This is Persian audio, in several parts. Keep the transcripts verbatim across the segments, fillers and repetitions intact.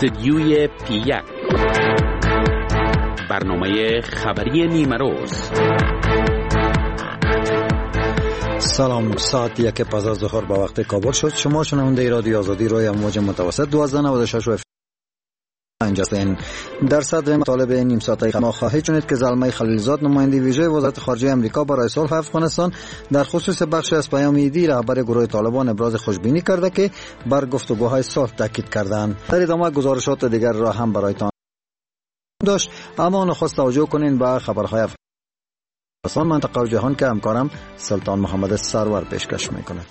استدیوی پی یک، برنامه خبری نیمه روز. سلام، ساعت یک پس از ظهر به وقت کابل شد. شما شنونده رادیو آزادی روی امواج متوسط دوازده نود و شش و اینجاستین. در صدر مطالب نیم ساعته ما خواهید شنید که زلمه خلیلزاد نماینده ویژه وزارت خارجه آمریکا برای صلح افغانستان در خصوص بخش از پیام ایدی رهبر گروه طالبان ابراز خوشبینی کرده که بر گفتگوهای صلح تاکید کردند. در ادامه گزارشات دیگر را هم برایتان داشت، اما نخست توجه کنین به خبرهای افغانستان، منطقه و جهان که همکارم سلطان محمد سرور پیشکش میکند.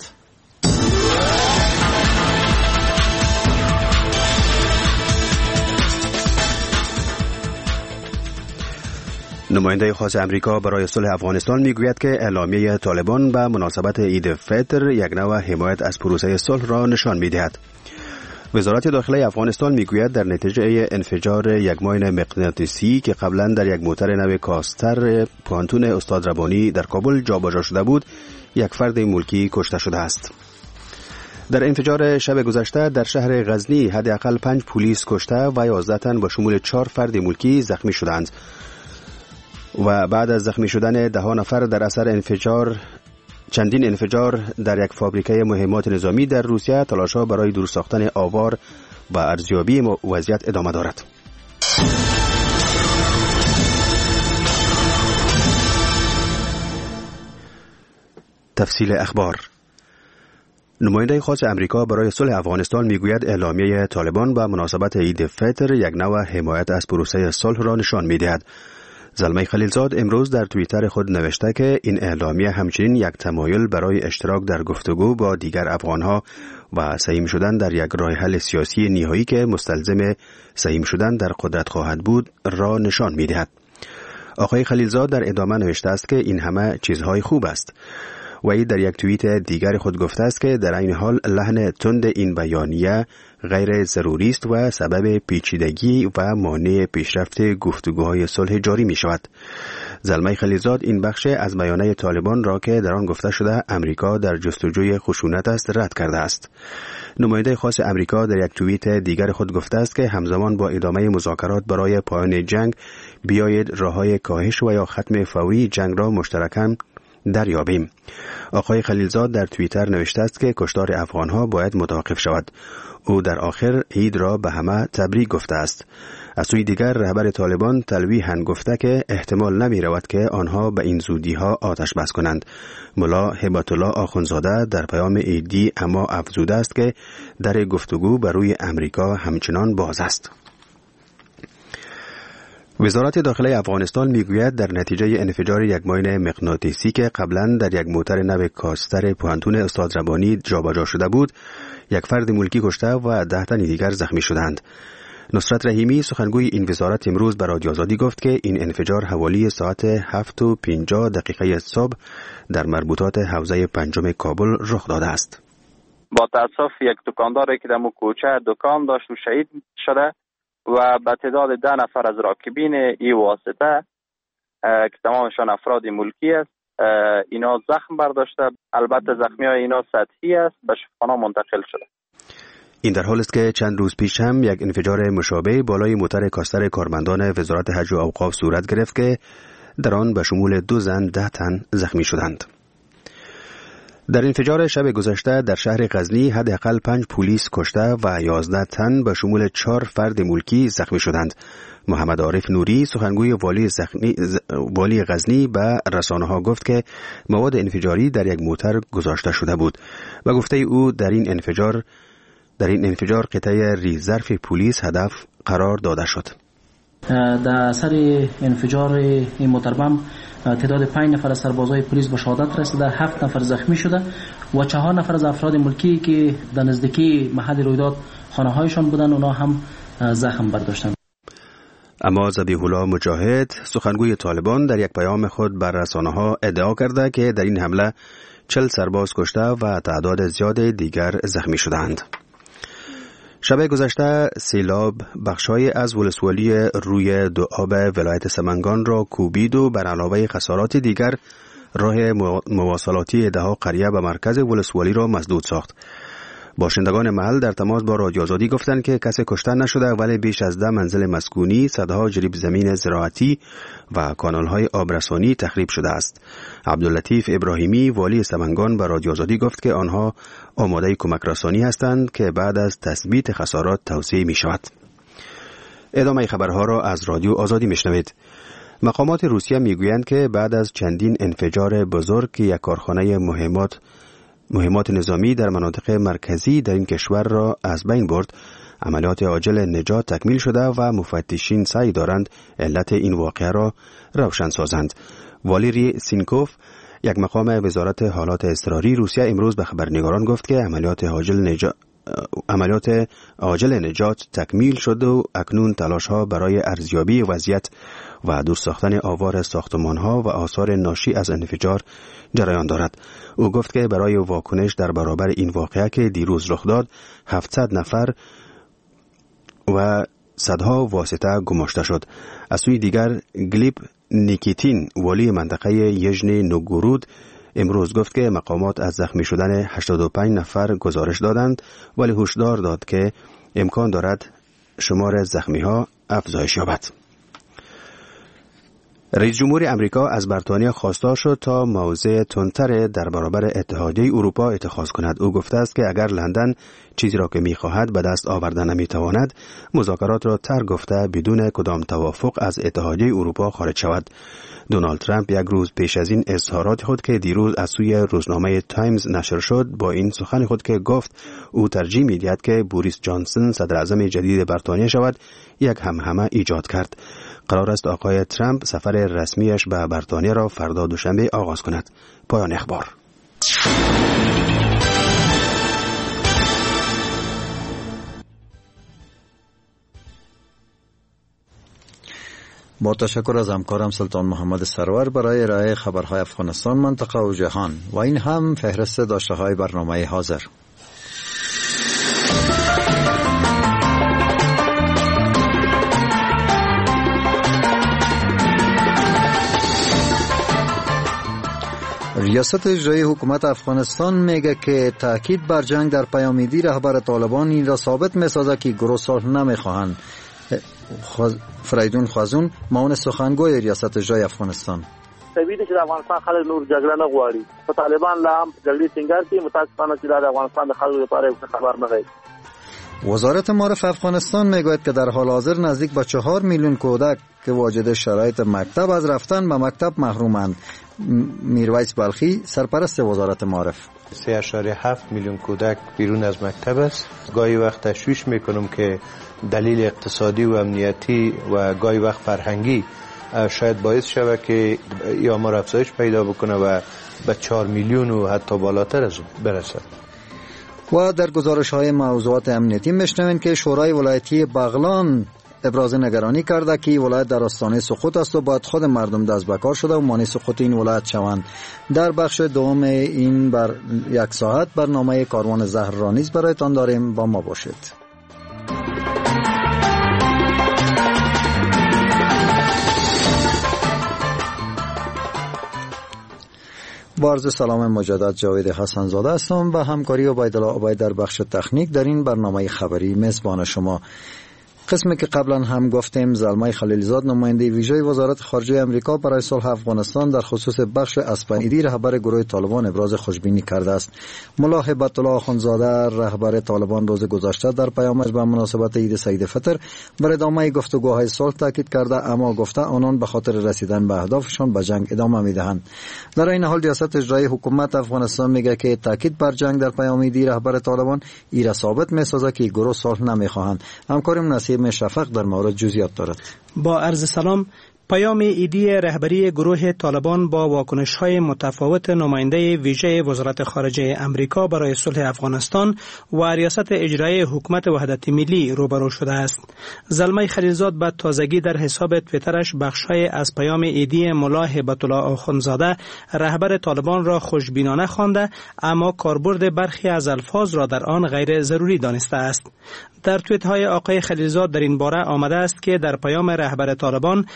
نماینده خاص امریکا برای صلح افغانستان میگوید که اعلامیه طالبان به مناسبت عید فطر یک نوع حمایت از پروسه صلح را نشان میدهد. وزارت داخلی افغانستان میگوید در نتیجه انفجار یک ماین مغناطیسی که قبلا در یک موتر نو کاستر پوهنتون استاد ربانی در کابل جابجا شده بود، یک فرد ملکی کشته شده است. در انفجار شب گذشته در شهر غزنی حداقل پنج پلیس کشته و یازده تن با شمول چهار فرد ملکی زخمی شدند و بعد از زخمی شدن ده نفر در اثر انفجار چندین انفجار در یک فابریکه مهمات نظامی در روسیه، تلاش‌ها برای دور ساختن آوار و ارزیابی وضعیت ادامه دارد. تفصیل اخبار. نماینده خاص امریکا برای صلح افغانستان میگوید اعلامیه طالبان به مناسبت عید فطر یک نوع حمایت از پروسه صلح را نشان می‌دهد. زلمه خلیلزاد امروز در توییتر خود نوشته که این اعلامیه همچنین یک تمایل برای اشتراک در گفتگو با دیگر افغانها و سهیم شدن در یک راه حل سیاسی نهایی که مستلزم سهیم شدن در قدرت خواهد بود را نشان می‌دهد. آقای خلیلزاد در ادامه نوشته است که این همه چیزهای خوب است. وی در یک توییت دیگر خود گفته است که در این حال لحن تند این بیانیه غیر ضروری است و سبب پیچیدگی و مانع پیشرفت گفتگوهای صلح جاری می شود. زلمه خلیلزاد این بخش از بیانیه طالبان را که در آن گفته شده امریکا در جستجوی خشونت است رد کرده است. نماینده خاص امریکا در یک توییت دیگر خود گفته است که همزمان با ادامه مذاکرات برای پایان جنگ بیایید راههای کاهش و یا ختم فوری جنگ را مشترکاً دریابیم. آقای خلیلزاد در توییتر نوشته است که کشتار افغانها باید متوقف شود. او در آخر عید را به همه تبریک گفته است. از سوی دیگر رهبر طالبان تلویحاً گفته که احتمال نمی رود که آنها به این زودی ها آتش بس کنند. ملا هبت الله آخوندزاده در پیام عیدی اما افزوده است که در گفتگو بر روی امریکا همچنان باز است. وزارت داخلی افغانستان میگوید در نتیجه انفجار یک ماین مغناطیسی که قبلا در یک موتر نو کاستر پوهنتون استاد ربانی جابجا شده بود، یک فرد ملکی کشته و ده تن دیگر زخمی شدند. نصرت رحیمی سخنگوی این وزارت امروز به رادیو آزادی گفت که این انفجار حوالی ساعت هفت و پنجاه دقیقه صبح در مربوطات حوزه پنجم کابل رخ داده است. با تاسف یک دکانداری که در مو کوچه دکان داشت و شهید شده و به تعداد ده نفر از راکبین این واسطه که تمامشان افراد ملکی است، اینا زخم برداشته. البته زخمی های اینا سطحی است، به شفاخانه منتقل شده. این در حال است که چند روز پیش هم یک انفجار مشابه بالای موتر کاستر کارمندان وزارت حج و اوقاف صورت گرفت که در آن به شمول دو زن ده تن زخمی شدند. در انفجار شب گذشته در شهر غزنی حداقل پنج پلیس کشته و یازده تن به شمول چهار فرد ملکی زخمی شدند. محمد عارف نوری سخنگوی والی, زخمی والی غزنی به رسانه‌ها گفت که مواد انفجاری در یک موتر گذاشته شده بود و گفته او در این انفجار در این انفجار قطعه ریزرف پلیس هدف قرار داده شد. در اثر انفجار این موتر بم تعداد پنج نفر از سربازای پلیس به شهادت رسیده، هفت نفر زخمی شده و چهار نفر از افراد ملکی که در نزدیکی محل رویداد خانه‌هایشان بودند اونا هم زخم برداشتند. اما ذبیح الله مجاهد سخنگوی طالبان در یک پیام خود بر رسانه‌ها ادعا کرده که در این حمله چهل سرباز کشته و تعداد زیاد دیگر زخمی شدند. شب گذشته سیلاب بخشای از ولسوالی روی دو آب ولایت سمنگان را کوبید و بر علاوه خسارات دیگر راه مواصلاتی دهها قریه به مرکز ولسوالی را مسدود ساخت. باشندگان محل در تماس با رادیو آزادی گفتند که کسی کشته نشده، ولی بیش از ده منزل مسکونی، صدها جریب زمین زراعتی و کانال‌های آبرسانی تخریب شده است. عبداللطیف ابراهیمی والی سمنگان به رادیو آزادی گفت که آنها آماده کمک رسانی هستند که بعد از تثبیت خسارات توسعه می شود. ادامه خبرها را از رادیو آزادی میشنوید. مقامات روسیه میگویند که بعد از چندین انفجار بزرگ که یک کارخانه مهمات مهمات نظامی در مناطق مرکزی در این کشور را از بین برد، عملیات عاجل نجات تکمیل شده و مفتشین سعی دارند علت این واقعه را روشن سازند. والیری سینکوف، یک مقام وزارت حالات اضطراری روسیه، امروز به خبرنگاران گفت که عملیات عاجل نجات عملیات عاجل نجات تکمیل شد و اکنون تلاش‌ها برای ارزیابی وضعیت و دور ساختن آوار ساختمان‌ها و آثار ناشی از انفجار جریان دارد. او گفت که برای واکنش در برابر این واقعه که دیروز رخ داد، هفتصد نفر و صدها واسطه گماشته شد. از سوی دیگر گلیب نیکیتین، والی منطقه یژن نوگورود، امروز گفت که مقامات از زخمی شدن هشتاد و پنج نفر گزارش دادند، ولی هشدار داد که امکان دارد شمار زخمی‌ها افزایش یابد. رئیس جمهور امریکا از بریتانیا خواستار شد تا موضع تندتر در برابر اتحادیه اروپا اتخاذ کند. او گفته است که اگر لندن چیزی را که می‌خواهد به دست آوردن نمی‌تواند، مذاکرات را ترک گفته بدون کدام توافق از اتحادیه اروپا خارج شود. دونالد ترامپ یک روز پیش از این اظهارات خود که دیروز از سوی روزنامه تایمز نشر شد، با این سخن خود که گفت او ترجیح می‌دهد که بوریس جانسون صدر اعظم جدید بریتانیا شود، یک همهمه ایجاد کرد. قرار است آقای ترامپ سفر رسمیش به بریتانیا را فردا دوشنبه آغاز کند. پایان اخبار. با تشکر از همکارم سلطان محمد سرور برای ارائه خبرهای افغانستان، منطقه و جهان. و این هم فهرست داشته‌های برنامه حاضر. ریاست اجرایی حکومت افغانستان میگه که تاکید بر جنگ در پیامیدی رهبر طالبان این را ثابت میسازه که گروه صلح نمیخواهند. فریدون خوازون، معاون سخنگوی ریاست اجرایی افغانستان: طبیعي چې د افغانستان خلک نور جګړه نه غواړي، په طالبان لا هم جګړې ټینګار کوي، متاسفانه چې د افغانستان د خلکو لپاره یو خبر نه دی. وزارت معارف افغانستان میگوید که در حال حاضر نزدیک به چهار میلیون کودک که واجد شرایط مکتب از رفتن به مکتب محرومند. میرویس بلخی، سرپرست وزارت معارف: سه اشاره هفت میلیون کودک بیرون از مکتب است. گاهی وقت تشویش میکنم که دلیل اقتصادی و امنیتی و گاهی وقت فرهنگی شاید باعث شود که یا آمار افزایش پیدا بکنه و به چهار میلیون و حتی بالاتر از برسد. و در گزارش های موضوعات امنیتی میشنوین که شورای ولایتی بغلان ابراز نگرانی کرده که ولایت در آستانه سقوط است و باید خود مردم دست به کار شده و مانع سقوط این ولایت شوند. در بخش دوم این بر یک ساعت برنامه کاروان زهر را نیز برایتان داریم، با ما باشید. با عرض سلام مجدد، جاوید حسن زاده هستم و همکاری عبیدالله عبید در بخش تکنیک در این برنامه خبری میزبان شما. قسمی که قبلا هم گفتیم، زلمای خلیلزاد، نماینده ویژه وزارت خارجه امریکا برای صلح افغانستان، در خصوص بخش اسپانیدی رهبر گروه طالبان ابراز خوشبینی کرده است. ملا هیبت الله آخوندزاده رهبر طالبان روز گذشته در پیامش به مناسبت عید سعید فطر بر ادامه گفتگوهای صلح تاکید کرده، اما گفته آنان به خاطر رسیدن به اهدافشان به جنگ ادامه میدهند. در این حال ریاست اجرایی حکومت افغانستان میگه که تاکید بر جنگ در پیامیدی رهبر طالبان ایرا ثابت میسازه که گروه صلح نمیخواهند. همکارم نصیب شفق در مورد جزئیات دارد. با عرض سلام. پیام ایدی رهبری گروه طالبان با واکنش‌های متفاوت نماینده ویژه وزارت خارجه امریکا برای صلح افغانستان و ریاست اجرایی حکومت وحدت ملی روبرو شده است. زلمای خلیلزاد به تازگی در حساب توییترش بخش‌های از پیام ایدی ملا هیبت الله آخوندزاده رهبر طالبان را خوشبینانه خوانده، اما کاربرد برخی از الفاظ را در آن غیر ضروری دانسته است. در توییت‌های آقای خلیلزاد در این باره آمده است که در پیام رهبر طالبان از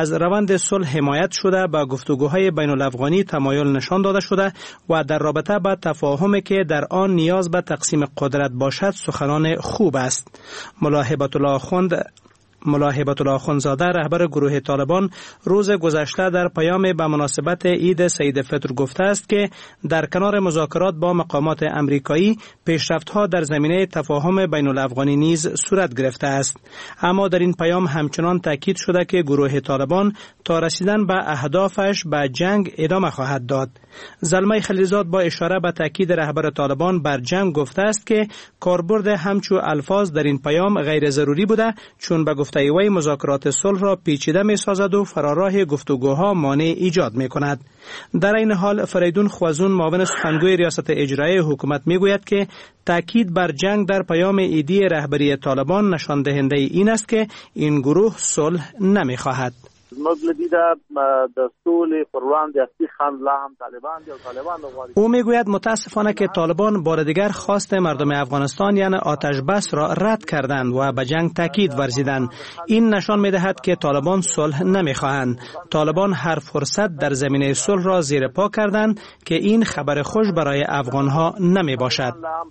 از روند صلح حمایت شده به گفتگوهای بین الافغانی تمایل نشان داده شده و در رابطه با تفاهمی که در آن نیاز به تقسیم قدرت باشد سخنان خوب است. ملا هبت الله خوند ملا هبت الله خونزاده رهبر گروه طالبان روز گذشته در پیام به مناسبت عید سید فطر گفته است که در کنار مذاکرات با مقامات امریکایی پیشرفت‌ها در زمینه تفاهم بین الافغانی نیز صورت گرفته است. اما در این پیام همچنان تاکید شده که گروه طالبان تا رسیدن به اهدافش به جنگ ادامه خواهد داد. زلمه خلیلزاد با اشاره به تاکید رهبر طالبان بر جنگ گفته است که کاربرد همچو الفاظ در این پیام غیر ضروری بوده، چون به گفته وی مذاکرات صلح را پیچیده می سازد و فراراه گفتگوها مانع ایجاد می کند. در این حال فریدون خوازون معاون سخنگوی ریاست اجرایی حکومت می گوید که تاکید بر جنگ در پیام عیدی رهبری طالبان نشان دهنده این است که این گروه صلح نمی خواهد. او میگوید متاسفانه که طالبان بار دیگر خواست مردم افغانستان یعنی آتش بس را رد کردند و به جنگ تاکید ورزیدند. این نشان میدهد که طالبان صلح نمیخواهند. طالبان هر فرصت در زمینه صلح را زیر پا کردند که این خبر خوش برای افغانها نمی باشد.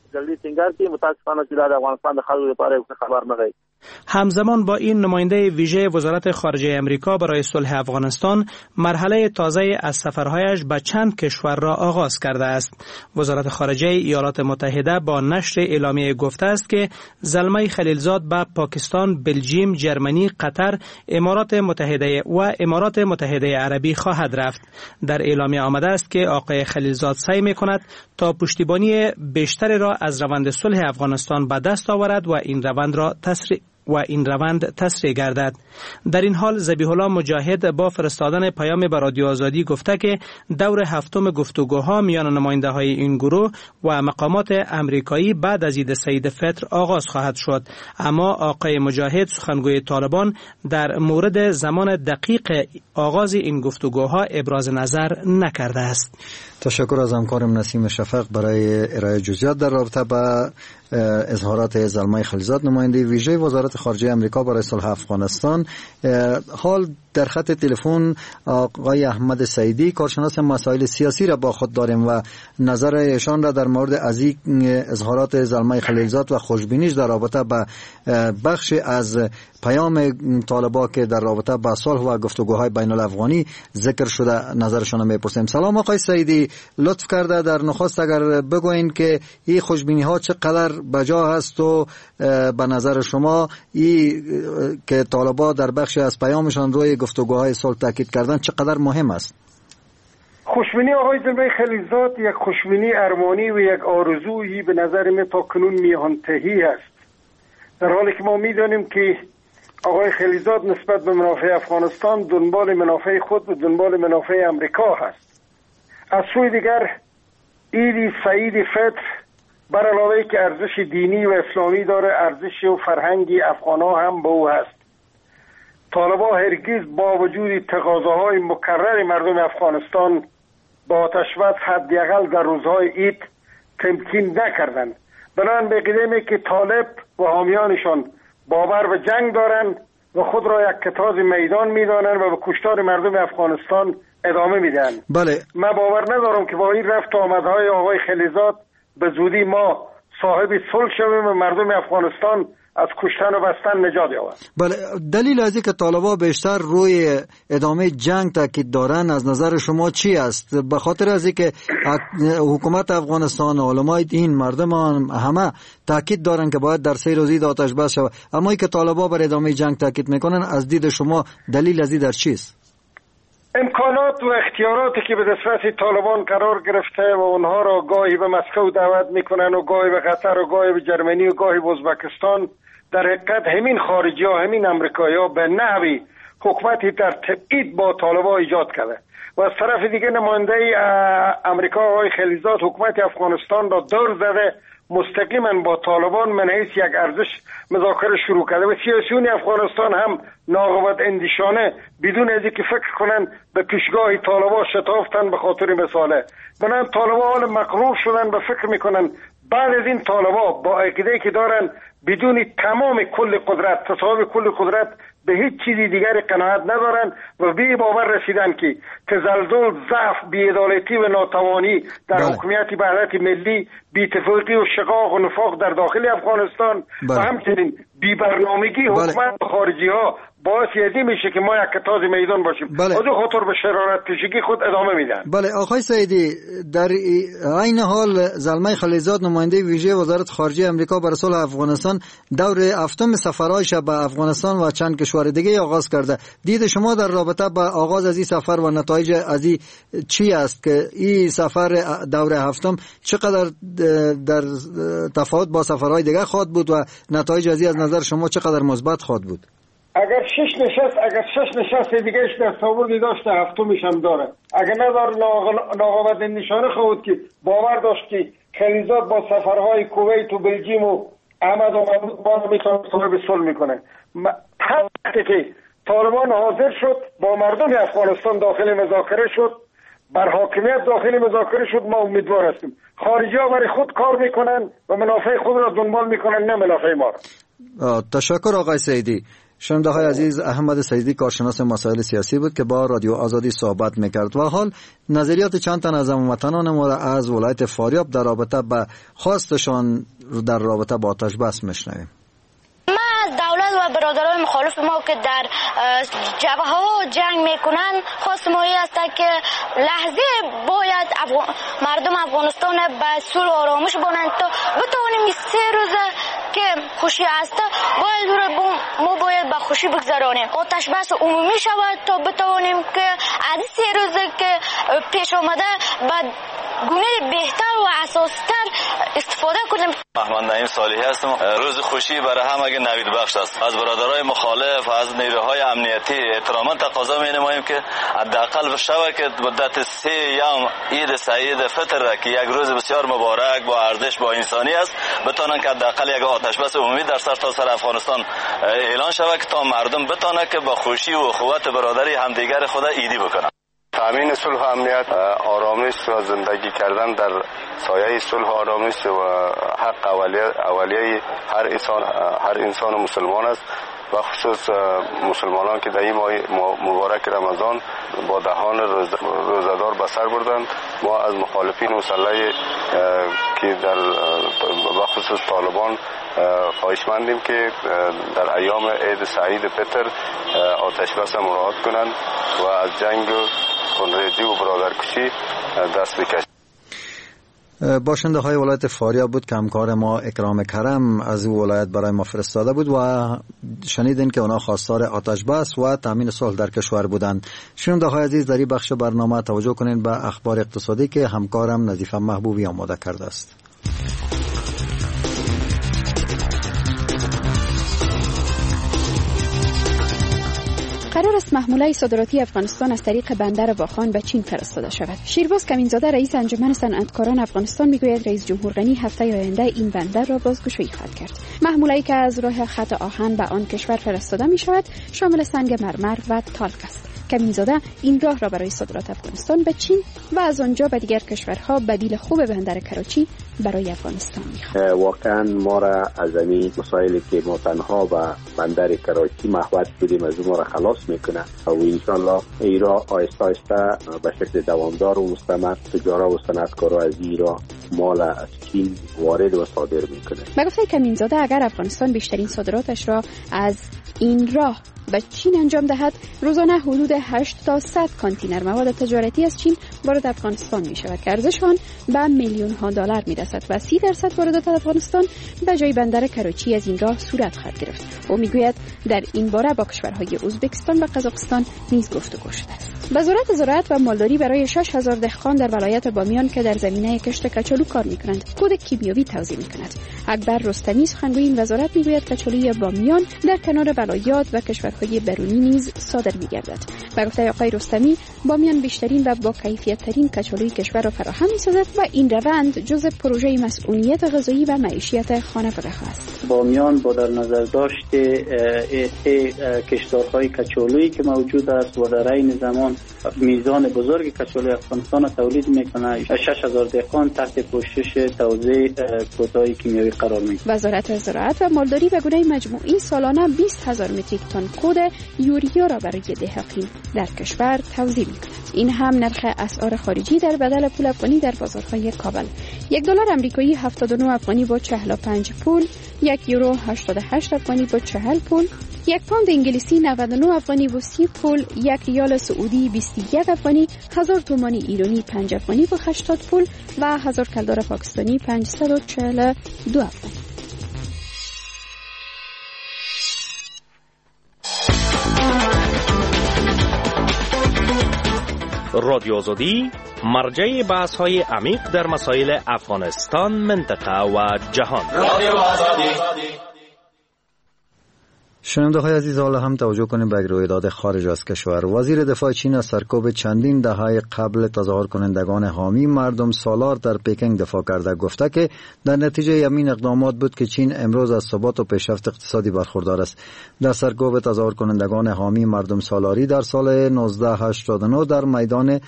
همزمان با این نماینده ویژه وزارت خارجه امریکا برای صلح افغانستان مرحله تازه از سفرهایش به چند کشور را آغاز کرده است. وزارت خارجه ایالات متحده با نشر اعلامیه گفته است که زلمه خلیلزاد به پاکستان، بلژیم، جرمنی، قطر، امارات متحده و امارات متحده عربی خواهد رفت. در اعلامیه آمده است که آقای خلیلزاد سعی می‌کند تا پشتیبانی بیشتری را از روند صلح افغانستان به دست آورد و این روند را تسریع و این روند تسریع گردد. در این حال ذبیح الله مجاهد با فرستادن پیام به رادیو آزادی گفته که دور هفتم گفتگوها میان نماینده های این گروه و مقامات امریکایی بعد از عید سید فطر آغاز خواهد شد. اما آقای مجاهد سخنگوی طالبان در مورد زمان دقیق آغاز این گفتگوها ابراز نظر نکرده است. تشکر از همکارم نسیم شفق برای ارائه جزئیات در رابطه با اظهارات زلمه خلیلزاد نماینده ویژه وزارت خارجه امریکا برای صلح افغانستان. حال در خط تلفن آقای احمد سعیدی کارشناس مسائل سیاسی را با خود داریم و نظر ایشان را در مورد از این اظهارات زلمه خلیلزاد و خوشبینیش در رابطه با بخش از پیام طالبان که در رابطه با صلح و گفتگوهای بین الافغانی ذکر شده نظرشان را میپرسیم. سلام آقای سعیدی، لطف کرده در نخست اگر بگوین که این خوشبینی ها چقدر بجا هست و به نظر شما این که طالبان در بخش از پیامشان روی گفتگوهای صلح تاکید کردن چقدر مهم است؟ خوشبینی آقای زلمه خلیلزاد یک خوشبینی ارمانی و یک آرزویی به نظر من تا کنون میانتهی است، در حالی که ما میدانیم که آقای خلیلزاد نسبت به منافع افغانستان دنبال منافع خود و دنبال منافع امریکا هست. از سوی دیگر عید سعید فطر بر علاوه که ارزش دینی و اسلامی داره، ارزش و فرهنگی افغان‌ها هم به او هست. طالبان هرگز با وجود تقاضاهای مکرر مردم افغانستان با آتش بس حداقل در روزهای عید تمکین نکردند. بنابراین به قدمی که طالب و حامیانشان باور به جنگ دارند و خود را یک کتاز میدان میدانند و به کشتار مردم افغانستان ادامه میدن. بله. من باور ندارم که با این رفت و آمدهای آقای خلیلزاد به زودی ما صاحب صلح شویم و مردم افغانستان از کشتن و بستن نجات یابند. بله، دلیل از اینکه طالبان بیشتر روی ادامه جنگ تاکید دارن از نظر شما چی است؟ به خاطر از اینکه حکومت افغانستان، علمای دین، مردم همه تاکید دارن که باید در سه روزی آتش بس شود، اما اینکه طالبان بر ادامه جنگ تاکید میکنن از دید شما دلیل از این در چیست؟ امکانات و اختیاراتی که به دسترس طالبان قرار گرفته و اونها را گاهی به مسکو دعوت میکنن و گاهی به قطر و گاهی به جرمنی و گاهی به ازبکستان، در حقیقت همین خارجی ها، همین امریکایی ها به نحوی حکومتی در تبعید با طالبان ایجاد کرده و از طرف دیگه نماینده امریکا آقای خلیلزاد حکومت افغانستان را دور زده مستقیما با طالبان من حیث یک ارزش مذاکره شروع کرده و سیاسیون افغانستان هم ناقابل اندیشانه بدون از اینکه فکر کنن به پیشگاه طالبان شتافتن به خاطر مثاله. بنابراین طالبان حال مغرور شدن و فکر میکنن بعد از این طالبان با عقیده که دارن بدون تمام کل قدرت، تصاحب کل قدرت به هیچ چیزی دیگری قناعت ندارند و بی باور رسیدن که تزلزل، ضعف، بی‌عدالتی و ناتوانی در بله. حکومت وحدت ملی، بی‌اتفاقی و شقاق و نفاق در داخل افغانستان بله. و همچنین بی‌برنامگی حکومت بله. خارجی ها باعث یدی میشه که ما یک کتاز میدان باشیم. بله. از او خاطر به شرارت کشیدگی خود ادامه میدن. بله آقای سعیدی، در عین حال زلمه خلیزاد نماینده ویژه وزارت خارجه امریکا برای صلح افغانستان دور هفتم سفرهایش به افغانستان و چند کشور دیگه آغاز کرده. دید شما در رابطه با آغاز از این سفر و نتایج از این چی است که این سفر دور هفتم چقدر در تفاوت با سفرهای دیگه خواهد بود و نتایج از این از نظر شما چقدر مثبت خواهد بود؟ اگر شش نشست اگر شش نشست دیگهش در تاوردی داشته هفتمیش هم داره. اگر ندار ناقابت نشانه خود که باور داشت که خلیزات با سفرهای کویت و بلژیم و احمد و محمود با میتونه صلح صلح میکنه. هر وقتی که طالبان حاضر شد با مردم افغانستان داخل مذاکره شد، بر حاکمیت داخل مذاکره شد، ما امیدوار هستیم. خارجی ها برای خود کار میکنن و منافع خود را دنبال میکنن، نه منافع ما را. تشکر آقای سعیدی. شنونده های عزیز، احمد سعیدی کارشناس مسائل سیاسی بود که با رادیو آزادی صحبت میکرد. و حال نظریات چند تن از هموطنان ما را از ولایت فاریاب در رابطه با خواستشان در رابطه با آتش بس میشنویم. دولت و برادرای مخالف ما که در جبهه ها جنگ میکنن خواست ما این است که لحظه باید افغان... مردم افغانستان به صلح و آرامش بانند تا بتوانیم این سه روزه که خوشی است باید ما باید به خوشی بگذرانیم. آتش بس عمومی شود تا بتوانیم که از سه روزه که پیش آمده به گونه بهتر و اساس‌تر استفاده کنیم. محمد نعیم صالحی هستم. روز خوشی برای همه نوید بخش است. از برادرای مخالف، از نیروهای امنیتی احتراما تقاضا می‌نماییم که حداقل بشود که مدت سه یوم عید سعید فطر را که یک روز بسیار مبارک با ارزش با انسانی است بتونن که حداقل یک آتش بس عمومی در سرتاسر افغانستان اعلان شود که تا مردم بتونن که با خوشی و اخوت برادری همدیگر خود عیدی بکنن. تامین صلح و امنیت، آرامش و زندگی کردن در سایه صلح و آرامش و حق اولیه هر انسان هر انسان مسلمان است و خصوص مسلمانان که در این ماه مبارک رمضان با دهان روزدار به سر بردند. ما از مخالفین مسلح که در و خصوص طالبان خواهشمندیم که در ایام عید سعید فطر آتش بس مراعات کنند و از جنگ خونریزی و برادرکشی دست بکشند. باشنده های ولایت فاریاب بود که همکار ما اکرام کرم از او ولایت برای ما فرستاده بود و شنیدین که اونا خواستار آتش بس و تامین صلح در کشور بودند. شنونده های عزیز، در این بخش برنامه توجه کنین به اخبار اقتصادی که همکارم نظیفه محبوبی آماده کرده است. قرار است محموله صادراتی افغانستان از طریق بندر واخان به چین فرستاده شود. شیرباز کمینزاده رئیس انجمن صنعتکاران افغانستان میگوید رئیس جمهور غنی هفته آینده این بندر را بازگشایی خواهد کرد. محموله‌ای که از راه خط آهن به آن کشور فرستاده می شود شامل سنگ مرمر و تالک است. کمینزاده این راه را برای صادرات افغانستان به چین و از آنجا به دیگر کشورها بدیل خوب بندر کراچی برای افغانستان می‌خواهد. واقعا ما را از این مسائلی که ما تنها به بندر کراچی محوط بودیم از اون را خلاص میکنه و انشالله ایران آیسته آیسته به شکل دوامدار و مستمر تجارا و صنعتکارا از ایران مال از چین وارد و صادر میکنه. به گفته کمینزاده اگر افغانستان بیشترین صادراتش را از این راه به چین انجام دهد روزانه حدود هشت تا صد کانتینر مواد تجارتی از چین وارد افغانستان می شود که ارزش آن به میلیون ها دلار می رسد و سی درصد واردات افغانستان به جای بندر کراچی از این راه صورت خواهد گرفت. او می گوید در این باره با کشورهای ازبکستان و قزاقستان نیز گفتگو شده است. وزارت زراعت و مالداری برای شش هزار دهقان در ولایت بامیان که در زمینه کشت کچالو کار می کنند کد کیمیاوی توزیع می کند. اکبر رستمی سخنگوی این وزارت می گوید کچالوی بامیان در کنار ولایات و کشورهای برونی نیز صادر می گردد. به گفته آقای رستمی بامیان بیشترین و با کیفیت ترین کچالوی کشور را فراهم می سازد و این روند جزء پروژه مسئولیت غذایی و معیشت خانواده است. بامیان با در نظر داشت کشتارهای کچالویی که موجود است و در این زمان میزان بزرگ کچالوی افغانستان را تولید میکنه. شش هزار دهقان تحت پوشش توزیع کودهای کیمیاوی قرار میگیرند. وزارت زراعت و مالداری به گونه مجموعی سالانه بیست هزار متریک تن کود یوریا را برای دهقان در کشور توزیع میکند. این هم نرخ اسعار خارجی در بدل پول افغانی در بازارهای کابل. یک دلار آمریکایی هفتاد و نه افغانی با چهل و پنج پول، یک یورو هشتاد و هشت افغانی با چهل پول، یک پوند انگلیسی نود و نه افغانی با سی پول، یک ریال سعودی بیست و یک افغانی، هزار تومان ایرانی پنج افغانی با هشتاد پول و هزار کلدار پاکستانی پانصد و چهل و دو افغانی. رادیو آزادی مرجع بحث های عمیق در مسائل افغانستان، منطقه و جهان. رادیو آزادی. شنونده های عزیز، حالا هم توجه کنیم به رویداد خارج از کشور. وزیر دفاع چین از سرکوب چندین دهه قبل تظاهر کنندگان حامی مردم سالار در پکینگ دفاع کرده. گفته که در نتیجه همین اقدامات بود که چین امروز از ثبات و پیشرفت اقتصادی برخوردار است. در سرکوب تظاهر کنندگان حامی مردم سالاری در سال نوزده هشتاد و نه در میدان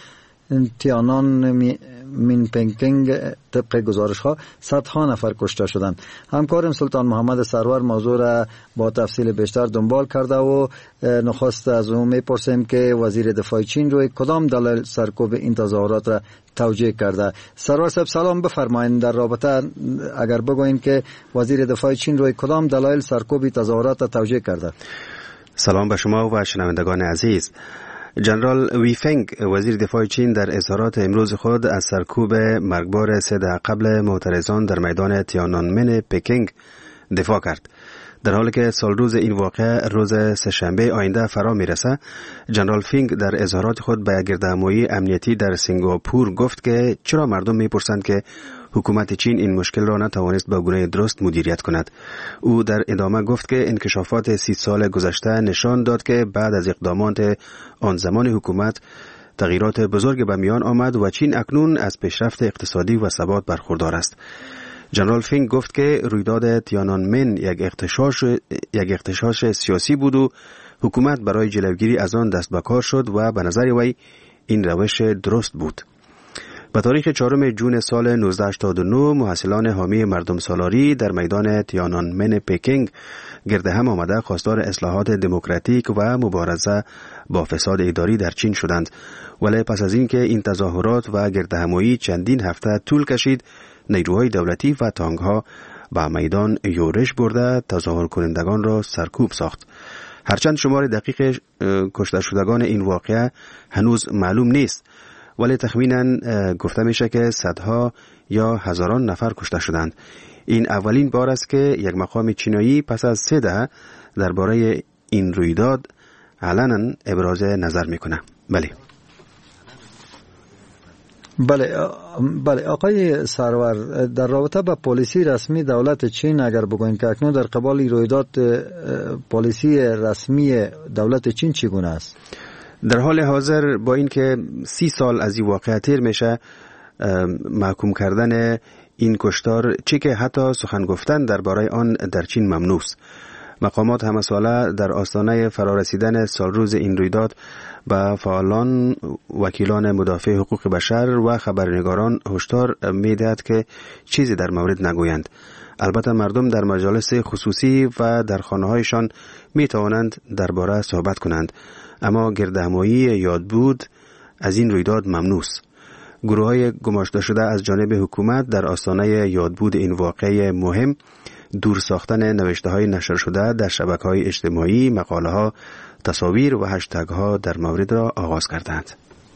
تیانان مین پکینگ طبق گزارش ها صدها نفر کشته شدند. همکارم سلطان محمد سرور موضوع را با تفصیل بیشتر دنبال کرده و نخست از او میپرسیم که وزیر دفاع چین روی کدام دلیل سرکوب این تظاهرات را توجیه کرده. سرور صاحب سلام، بفرمایید در رابطه اگر بگوین که وزیر دفاع چین روی کدام دلیل سرکوب تظاهرات را توجیه کرده. سلام به شما و شنوندگان عزیز. جنرال وی فنگ وزیر دفاع چین در اظهارات امروز خود از سرکوب مرگبار سه دهه قبل معترضان در میدان تیانانمن پکینگ دفاع کرد. در حالی که سال روز این واقعه روز سه‌شنبه آینده فرا میرسه، جنرال فینگ در اظهارات خود به گردهمایی امنیتی در سنگاپور گفت که چرا مردم میپرسند که حکومت چین این مشکل را نتوانست به گونه درست مدیریت کند. او در ادامه گفت که انکشافات سی سال گذشته نشان داد که بعد از اقدامات آن زمان حکومت تغییرات بزرگ به میان آمد و چین اکنون از پیشرفت اقتصادی و ثبات برخوردار است. جنرال فینگ گفت که رویداد تیانانمن یک اغتشاش یک اغتشاش سیاسی بود و حکومت برای جلوگیری از آن دست به کار شد و به نظر وی این روش درست بود. به تاریخ چهارم ژوئن سال نوزده هشتاد و نه محصلان حامی مردم سالاری در میدان تیانانمن پکینگ گرد هم آمده خواستار اصلاحات دموکراتیک و مبارزه با فساد اداری در چین شدند. ولی پس از اینکه این تظاهرات و گردهمایی چندین هفته طول کشید، نیروهای دولتی و تانک‌ها به میدان یورش برده تظاهر کنندگان را سرکوب ساخت. هرچند شمار دقیق کشته شدگان این واقعه هنوز معلوم نیست، ولی تخمینا گفته میشه که صدها یا هزاران نفر کشته شدند. این اولین بار است که یک مقام چینایی پس از سه دهه درباره این رویداد علنا ابراز نظر میکنه. بله. بله بله آقای سرور، در رابطه با پالیسی رسمی دولت چین اگر بگوین که اکنون در قبال رویداد پالیسی رسمی دولت چین چگونه است؟ در حال حاضر با اینکه سی سال از این واقعه تیر میشه، محکوم کردن این کشتار چه که حتی سخن گفتن درباره آن در چین ممنوع است. مقامات همساله در آستانه فرارسیدن سالروز این رویداد با فعالان، وکیلان مدافع حقوق بشر و خبرنگاران هشدار میدهد که چیزی در مورد نگویند. البته مردم در مجالس خصوصی و در خانه‌هایشان می توانند درباره صحبت کنند، اما گردهمایی یادبود از این رویداد ممنوع است. گروه‌های گماشته شده از جانب حکومت در آستانه یادبود این واقعه مهم دور ساختن نوشته‌های نشر شده در شبکه‌های اجتماعی، مقاله‌ها، تصاویر و هشتگ‌ها در مورد را آغاز کردند.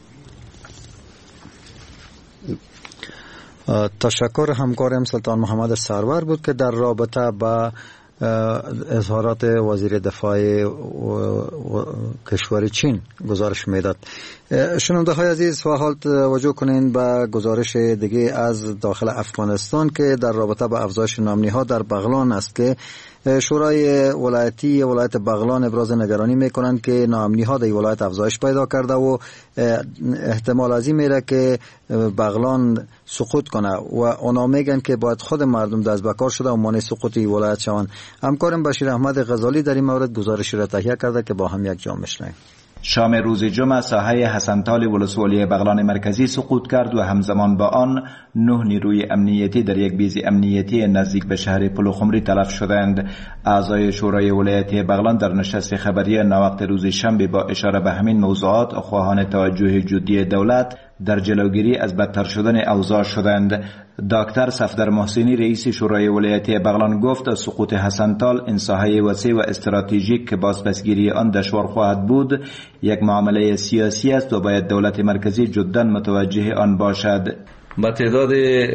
تشکر. همکارم سلطان محمد سرور بود که در رابطه با اظهارات وزیر دفاع کشور چین گزارش میداد. شنونده های عزیز، و حال توجه کنین به گزارش دیگه از داخل افغانستان که در رابطه با افزایش نامنی ها در بغلان است که شورای ولایتی ولایت بغلان ابراز نگرانی میکنند که ناامنی ها در ولایت افزایش پیدا کرده و احتمال از این میره که بغلان سقوط کنه و اونا میگن که باید خود مردم دست به کار شده و مانع سقوط ولایت شوند. همکارم بشیر احمد غزالی در این مورد گزارشی را تهیه کرده که با هم یک جا میشنویم. شام روز جمعه ساحه حسنطال ولسوالی بغلان مرکزی سقوط کرد و همزمان با آن نه نیروی امنیتی در یک بیز امنیتی نزدیک به شهر پلوخمری تلف شدند. اعضای شورای ولایتی بغلان در نشست خبری ناوقت روز شنبه با اشاره به همین موضوعات خواهان توجه جدی دولت در جلوگیری از بدتر شدن اوضاع شدند. دکتر صفدر محسنی رئیس شورای ولایتی بغلان گفت سقوط حسنطال این ساحه وسیع و استراتژیک که بازپسگیری آن دشوار خواهد بود یک معامله سیاسی است و باید دولت مرکزی جدا متوجه آن باشد. با تعداد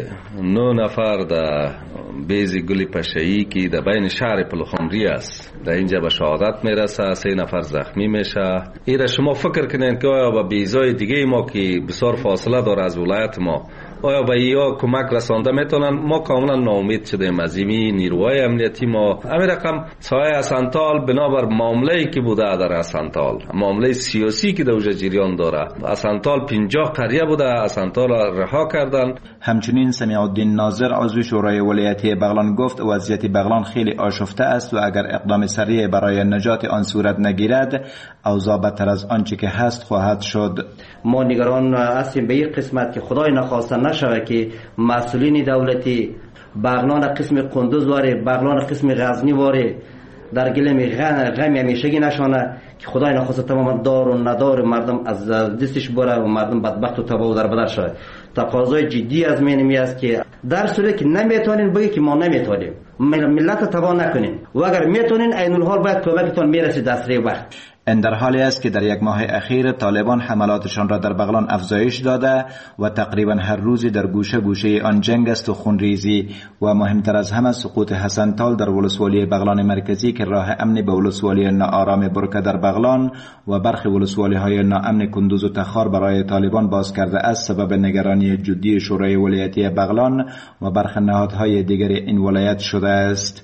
نه نفر در بیز گلی پشه‌ای که در بین شهر پلوخمری است در اینجا به شهادت میرسه، سه نفر زخمی میشه. ایره شما فکر کنین که آیا با بیزای دیگه ما که بسیار فاصله داره از ولایت ما آیا به یا کمک رسانده میتونن؟ ما کاملا ناامید شدیم از این نیروهای امنیتی. ما همین رقم سایه حسنطال بنابر معامله‌ای که بوده در حسنطال، معامله سیاسی که در اوجه جریان داره، حسنطال پنجاه قریه بوده، حسنطال رها کردن. همچنین سمیع الدین ناظر عضو شورای ولایتی بغلان گفت وضعیت بغلان خیلی آشفته است و اگر اقدام سریع برای نجات آن صورت نگیرد اوضاع بدتر از آنچه که هست خواهد شد. ما نگران هستیم به این قسمت که خدای نخواسته نشود که مسئولین دولتی بغلان قسم قندوز واره، بغلان قسم غزنی واره در گلم غم همیشگی نشانه که خدای نخواسته تمام دار و ندار مردم از دستش بره و مردم بدبخت و تباه و در بدر شود. تقاضای جدی از من است که در صورتی که نمیتونین بگی که ما نمیتونیم، ملت تباه نکنین و اگر میتونین عین الحال باید کمکتون میرسه دستری وقت. این در حالی است که در یک ماه اخیر طالبان حملاتشان را در بغلان افزایش داده و تقریبا هر روزی در گوشه گوشه آن جنگ است و خونریزی و مهمتر از همه سقوط حسنطال در ولسوالی بغلان مرکزی که راه امنی به ولسوالی ناآرام برکه در بغلان و برخی ولسوالی های ناامن کندوز و تخار برای طالبان باز کرده است سبب نگرانی جدی شورای ولایتی بغلان و برخی نهادهای دیگر این ولایت شده است.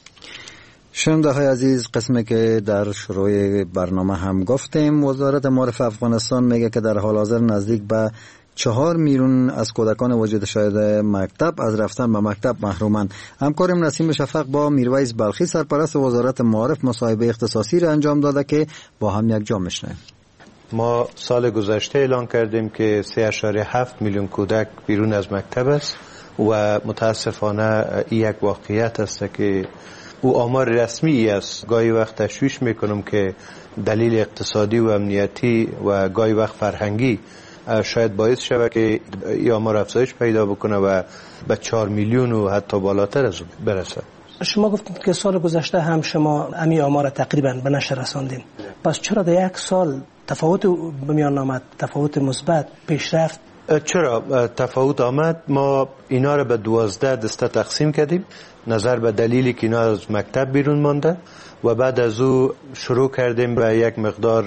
شنونده های عزیز، قسمی که در شروع برنامه هم گفتیم، وزارت معارف افغانستان میگه که در حال حاضر نزدیک به چهار میلیون از کودکان وجود شاهد مکتب از رفتن به مکتب محرومند. همکارم نسیم شفق با میرویس بلخی سرپرست وزارت معارف مصاحبه اختصاصی را انجام داده که با هم یک جا میشنیم. ما سال گذشته اعلان کردیم که سه و هفت میلیون کودک بیرون از مکتب است و متاسفانه این یک واقعیت است که او آمار رسمی است. گاهی وقت تشویش میکنم که دلیل اقتصادی و امنیتی و گاهی وقت فرهنگی شاید باعث شود که این آمار افزایش پیدا بکنه و به چهار میلیون و حتی بالاتر از برسه. شما گفتید که سال گذشته هم شما امی آمار تقریبا به نشر رساندین، پس چرا در یک سال تفاوت به میان آمد، تفاوت مثبت، پیشرفت؟ چرا تفاوت آمد؟ ما اینا رو به دوازده دسته تقسیم کردیم نظر به دلیلی که اینا از مکتب بیرون مانده و بعد از او شروع کردیم به یک مقدار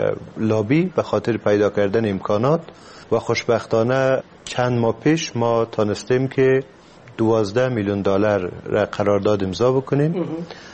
لابی به خاطر پیدا کردن امکانات و خوشبختانه چند ماه پیش ما تانستیم که دوازده میلیون دلار را قرارداد امضا بکنیم.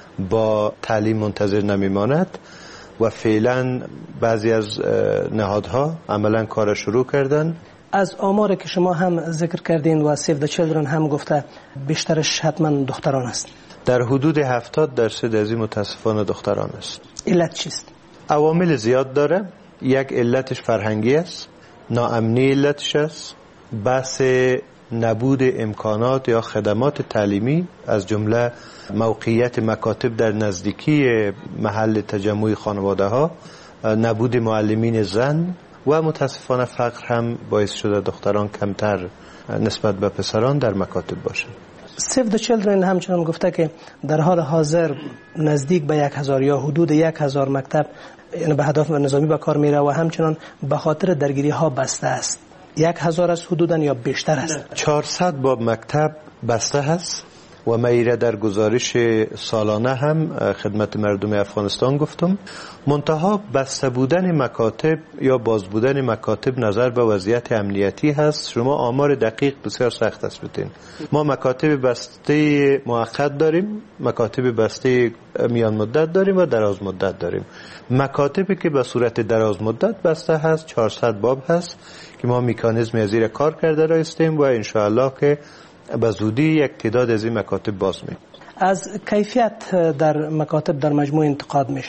با تعلیم منتظر نمیماند و فعلا بعضی از نهادها عملا کار شروع کردن. از آماری که شما هم ذکر کردین و سیو د چیلدرن هم گفته بیشترش حتما دختران است. در حدود هفتاد درصد از این متاسفانه دختران است. علت چیست؟ عوامل زیاد داره. یک علتش فرهنگی است، ناامنی علتش است، بحث نبود امکانات یا خدمات تعلیمی از جمله موقعیت مکاتب در نزدیکی محل تجمع خانواده ها، نبود معلمین زن و متاسفانه فقر هم باعث شده دختران کمتر نسبت به پسران در مکاتب باشند. سیو د چیلدرن همچنان گفته که در حال حاضر نزدیک به یک هزار یا حدود یک هزار مکتب یعنی به هدف نظامی به کار میره و همچنان به خاطر درگیری ها بسته است. یک هزار از حدودن یا بیشتر است؟ چهارصد باب مکتب بسته هست و من در گزارش سالانه هم خدمت مردم افغانستان گفتم. منتها بسته بودن مکاتب یا باز بودن مکاتب نظر به وضعیت امنیتی هست. شما آمار دقیق بسیار سخت است بتین. ما مکاتب بسته موقت داریم، مکاتب بسته میان مدت داریم و دراز مدت داریم. مکاتبی که به صورت دراز مدت بسته هست چهارصد باب هست که ما مکانیزم از زیر کار کرده رایستیم و انشاءالله که به زودی یک تعداد از این مکاتب باز می. از کیفیت در مکاتب در مجموع انتقاد میشه.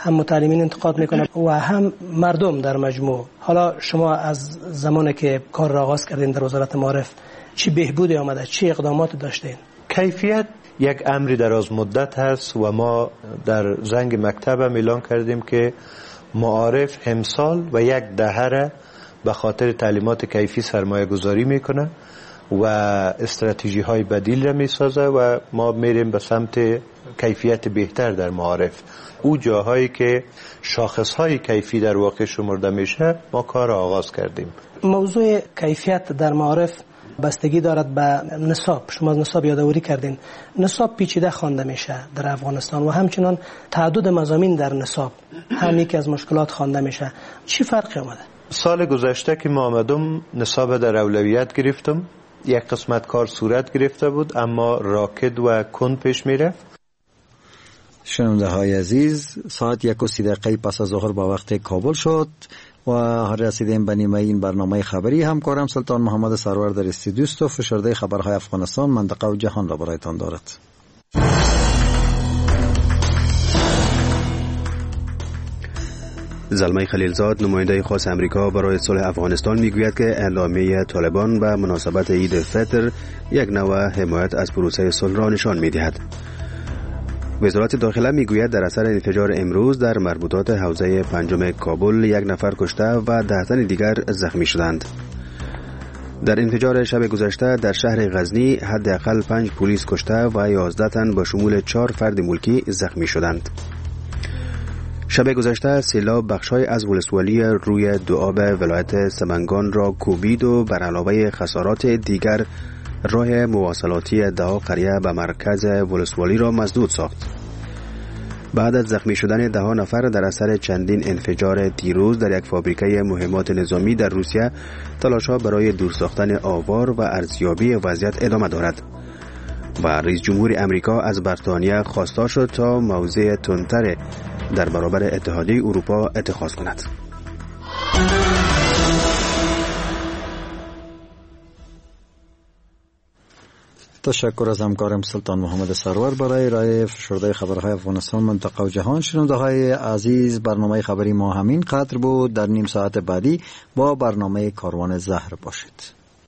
هم متعلمین انتقاد میکنه و هم مردم در مجموع. حالا شما از زمانی که کار را آغاز کردین در وزارت معارف چی بهبودی آمده، چی اقدامات داشتین؟ کیفیت یک امری دراز مدت هست و ما در زنگ مکتب هم اعلان کردیم که معارف همسال و یک دهه به خاطر تعلیمات کیفی سرمایه گذاری میکنه و استراتژی های بدیل را میسازه و ما میریم به سمت کیفیت بهتر در معارف. او جاهایی که شاخص های کیفی در واقع شمرده میشه ما کار آغاز کردیم. موضوع کیفیت در معارف بستگی دارد به نصاب. شما از نصاب یادآوری کردین. نصاب پیچیده خوانده میشه در افغانستان و همچنان تعدد مضامین در نصاب هم یکی از مشکلات خوانده میشه. چی فرقی آمده؟ سال گذشته که ما آمدم نصاب در اولویت گرفتم، یک قسمت کار صورت گرفته بود اما راکد و کند پیش میرفت. شنونده های عزیز، ساعت یک و سی دقیقه پس از ظهر با وقت کابل شد و رسیدیم به نیمه این برنامه خبری. همکارم سلطان محمد سرور در استودیو است و فشرده خبرهای افغانستان، منطقه و جهان را برایتان دارد. زلمه خلیلزاد نماینده خاص امریکا برای صلح افغانستان میگوید که اعلامیه طالبان به مناسبت عید فطر یک نوع حمایت از پروسه صلح را نشان میدهد. وزارت داخله میگوید در اثر انفجار امروز در مربوطات حوزه پنجم کابل یک نفر کشته و ده تن دیگر زخمی شدند. در انفجار شب گذشته در شهر غزنی حداقل پنج پلیس کشته و یازده تن با شمول چهار فرد ملکی زخمی شدند. شب گذشته سیلاب بخشای از ولسوالی روی دوآب ولایت سمنگان را کوبید و بر علاوه خسارات دیگر راه مواصلاتی دهها قریه به مرکز ولسوالی را مسدود ساخت. بعد از زخمی شدن دهها نفر در اثر چندین انفجار دیروز در یک فابریکه مهمات نظامی در روسیه، تلاش‌ها برای دور ساختن آوار و ارزیابی وضعیت ادامه دارد و رئیس جمهور امریکا از بریتانیا خواسته شد تا موضع تندتر در برابر اتحادیه اروپا اتخاذ کند. تشکر از همکارم سلطان محمد سرور برای ارائه فشرده خبرهای افغانستان، منطقه و جهان. شنونده های عزیز، برنامه خبری ما همین قدر بود. در نیم ساعت بعدی با برنامه کاروان زهر باشید.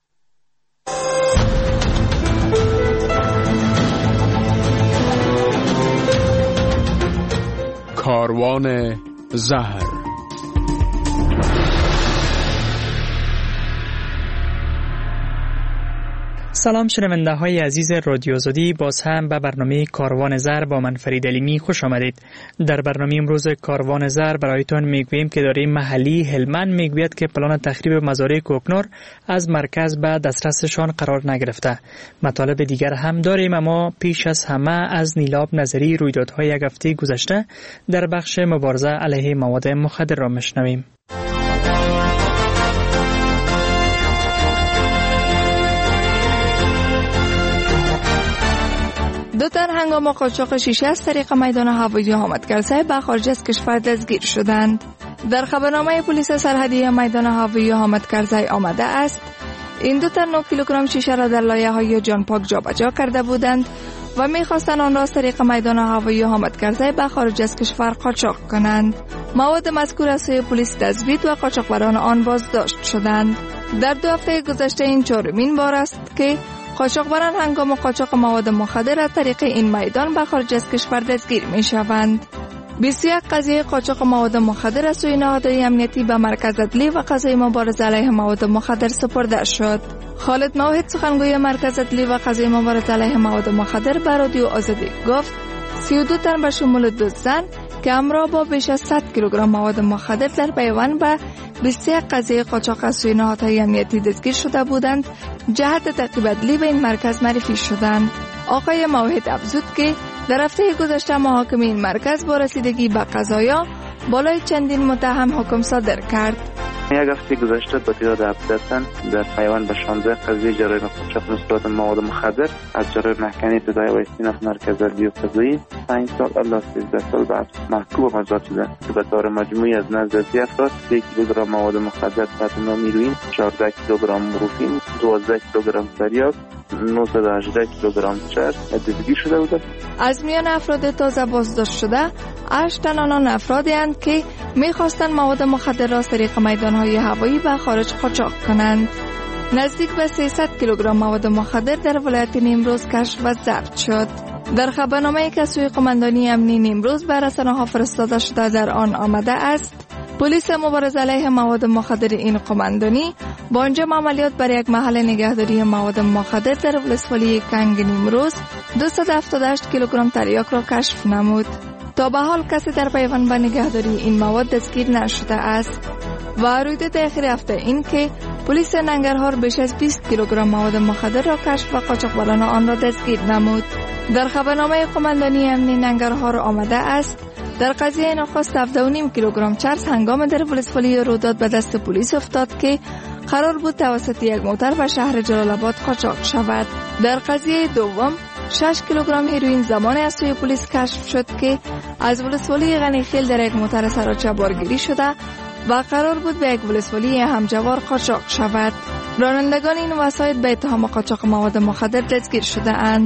کاروان زهر. سلام شنونده های عزیز رادیو آزادی، باز هم به برنامه کاروان زهر با من فرید علیمی خوش آمدید. در برنامه امروز کاروان زهر برایتان میگوییم که اداره محلی هلمند میگوید که پلان تخریب مزارع کوکنار از مرکز به دسترسشان قرار نگرفته. مطالب دیگر هم داریم، اما پیش از همه از نیلاب نظری رویدادهای یک هفته گذشته در بخش مبارزه علیه مواد مخدر را میشنویم. دو تن هنگام قاچاق شیشه از طریق میدان هوایی حامد کرزی به خارج از کشور دستگیر شدند. در خبرنامه پلیس سرحدی میدان هوایی حامد کرزی آمده است این دو تن نه کیلوگرم شیشه را در لایه‌های جان پاک جابجا کرده بودند و می‌خواستند آن را از طریق میدان هوایی حامد کرزی به خارج از کشور قاچاق کنند. مواد مذکور از سوی پلیس تثبیت و قاچاقبران آن بازداشت شدند. در دو هفته گذشته این چهارمین بار است که قاچاقبران هنگام قاچاق مواد مخدر از طریق این میدان به خارج از کشور دستگیر می شوند. بیست و یک قضیه قاچاق مواد مخدر از سوی نهادهای امنیتی به مرکز عدلی و قضای مبارزه علیه مواد مخدر سپرده شد. خالد موحد سخنگوی مرکز عدلی و قضای مبارزه علیه مواد مخدر به رادیو آزادی گفت سی و دو تن به شمول دو زن که همراه با بیش از صد کیلوگرم مواد مخدر در پیوند به بیست و یک قضیه قاچاق از سوی نهادهای امنیتی دستگیر شده بودند جهت تعقیب عدلی به این مرکز معرفی شدند. آقای موحد افزود که در هفته گذشته محاکم این مرکز با رسیدگی به قضایا بالای چندین متهم حکم صادر کرد. یک هفته گذشته با تعداد هفده تن در پیوند به شانزده قضیه جرایم قاچاق نسبت مواد مخدر از جرایم محکمه ابتدایی و استیناف مرکز عدلی و قضایی پنج سال الی سیزده سال به حبس محکوم و مجازات شدند که به طور مجموعی از نزد سی افراد سه کیلوگرم مواد مخدر تحت نام هیروئین، چهارده کیلوگرم مورفین، دوازده کیلوگرم تریاک، نهصد و هجده کیلوگرم چرس دستگیر شده بوده. از میان افراد تازه بازداشت شده هشت تن آنان افرادی اند که میخواستند مواد مخدر را از طریق میدانهای هوایی به خارج قاچاق کنند. نزدیک به سیصد کیلوگرم مواد مخدر در ولایت نیمروز کشف و ضبط شد. در خبرنامه‌ای که سوی قماندانی امنی نیمروز به رسانه‌ها فرستاده شده در آن آمده است پلیس مبارزه علیه مواد مخدر این قماندانی با انجام عملیات بر یک محل نگهداری مواد مخدر در ولسوالی کنگ نیمروز دویست و هفتاد و هشت کیلوگرم تریاک را کشف نمود. تا به حال کسی در پیوند به نگهداری این مواد دستگیر نشده است و رویداد اخیر هفته این که پلیس ننگرهار بیش از بیست کیلوگرم مواد مخدر را کشف و قاچاقبران آن را دستگیر نمود. در خبرنامه قماندانی امنی ننگرهار آمده است در قضیه نخست هفده و نیم کیلوگرم چرس هنگام در ولسوالی روداد به دست پلیس افتاد که قرار بود توسط یک موتر به شهر جلال آباد قاچاق شود. در قضیه دوم شش کیلوگرم هیروئین زمانی از سوی پلیس کشف شد که از ولسوالی غنیخیل در یک موتر سراچه بارگیری شده و قرار بود به یک ولسوالی همجوار قاچاق شود. رانندگان این وسایط به اتهام قاچاق مواد مخدر دستگیر شده اند.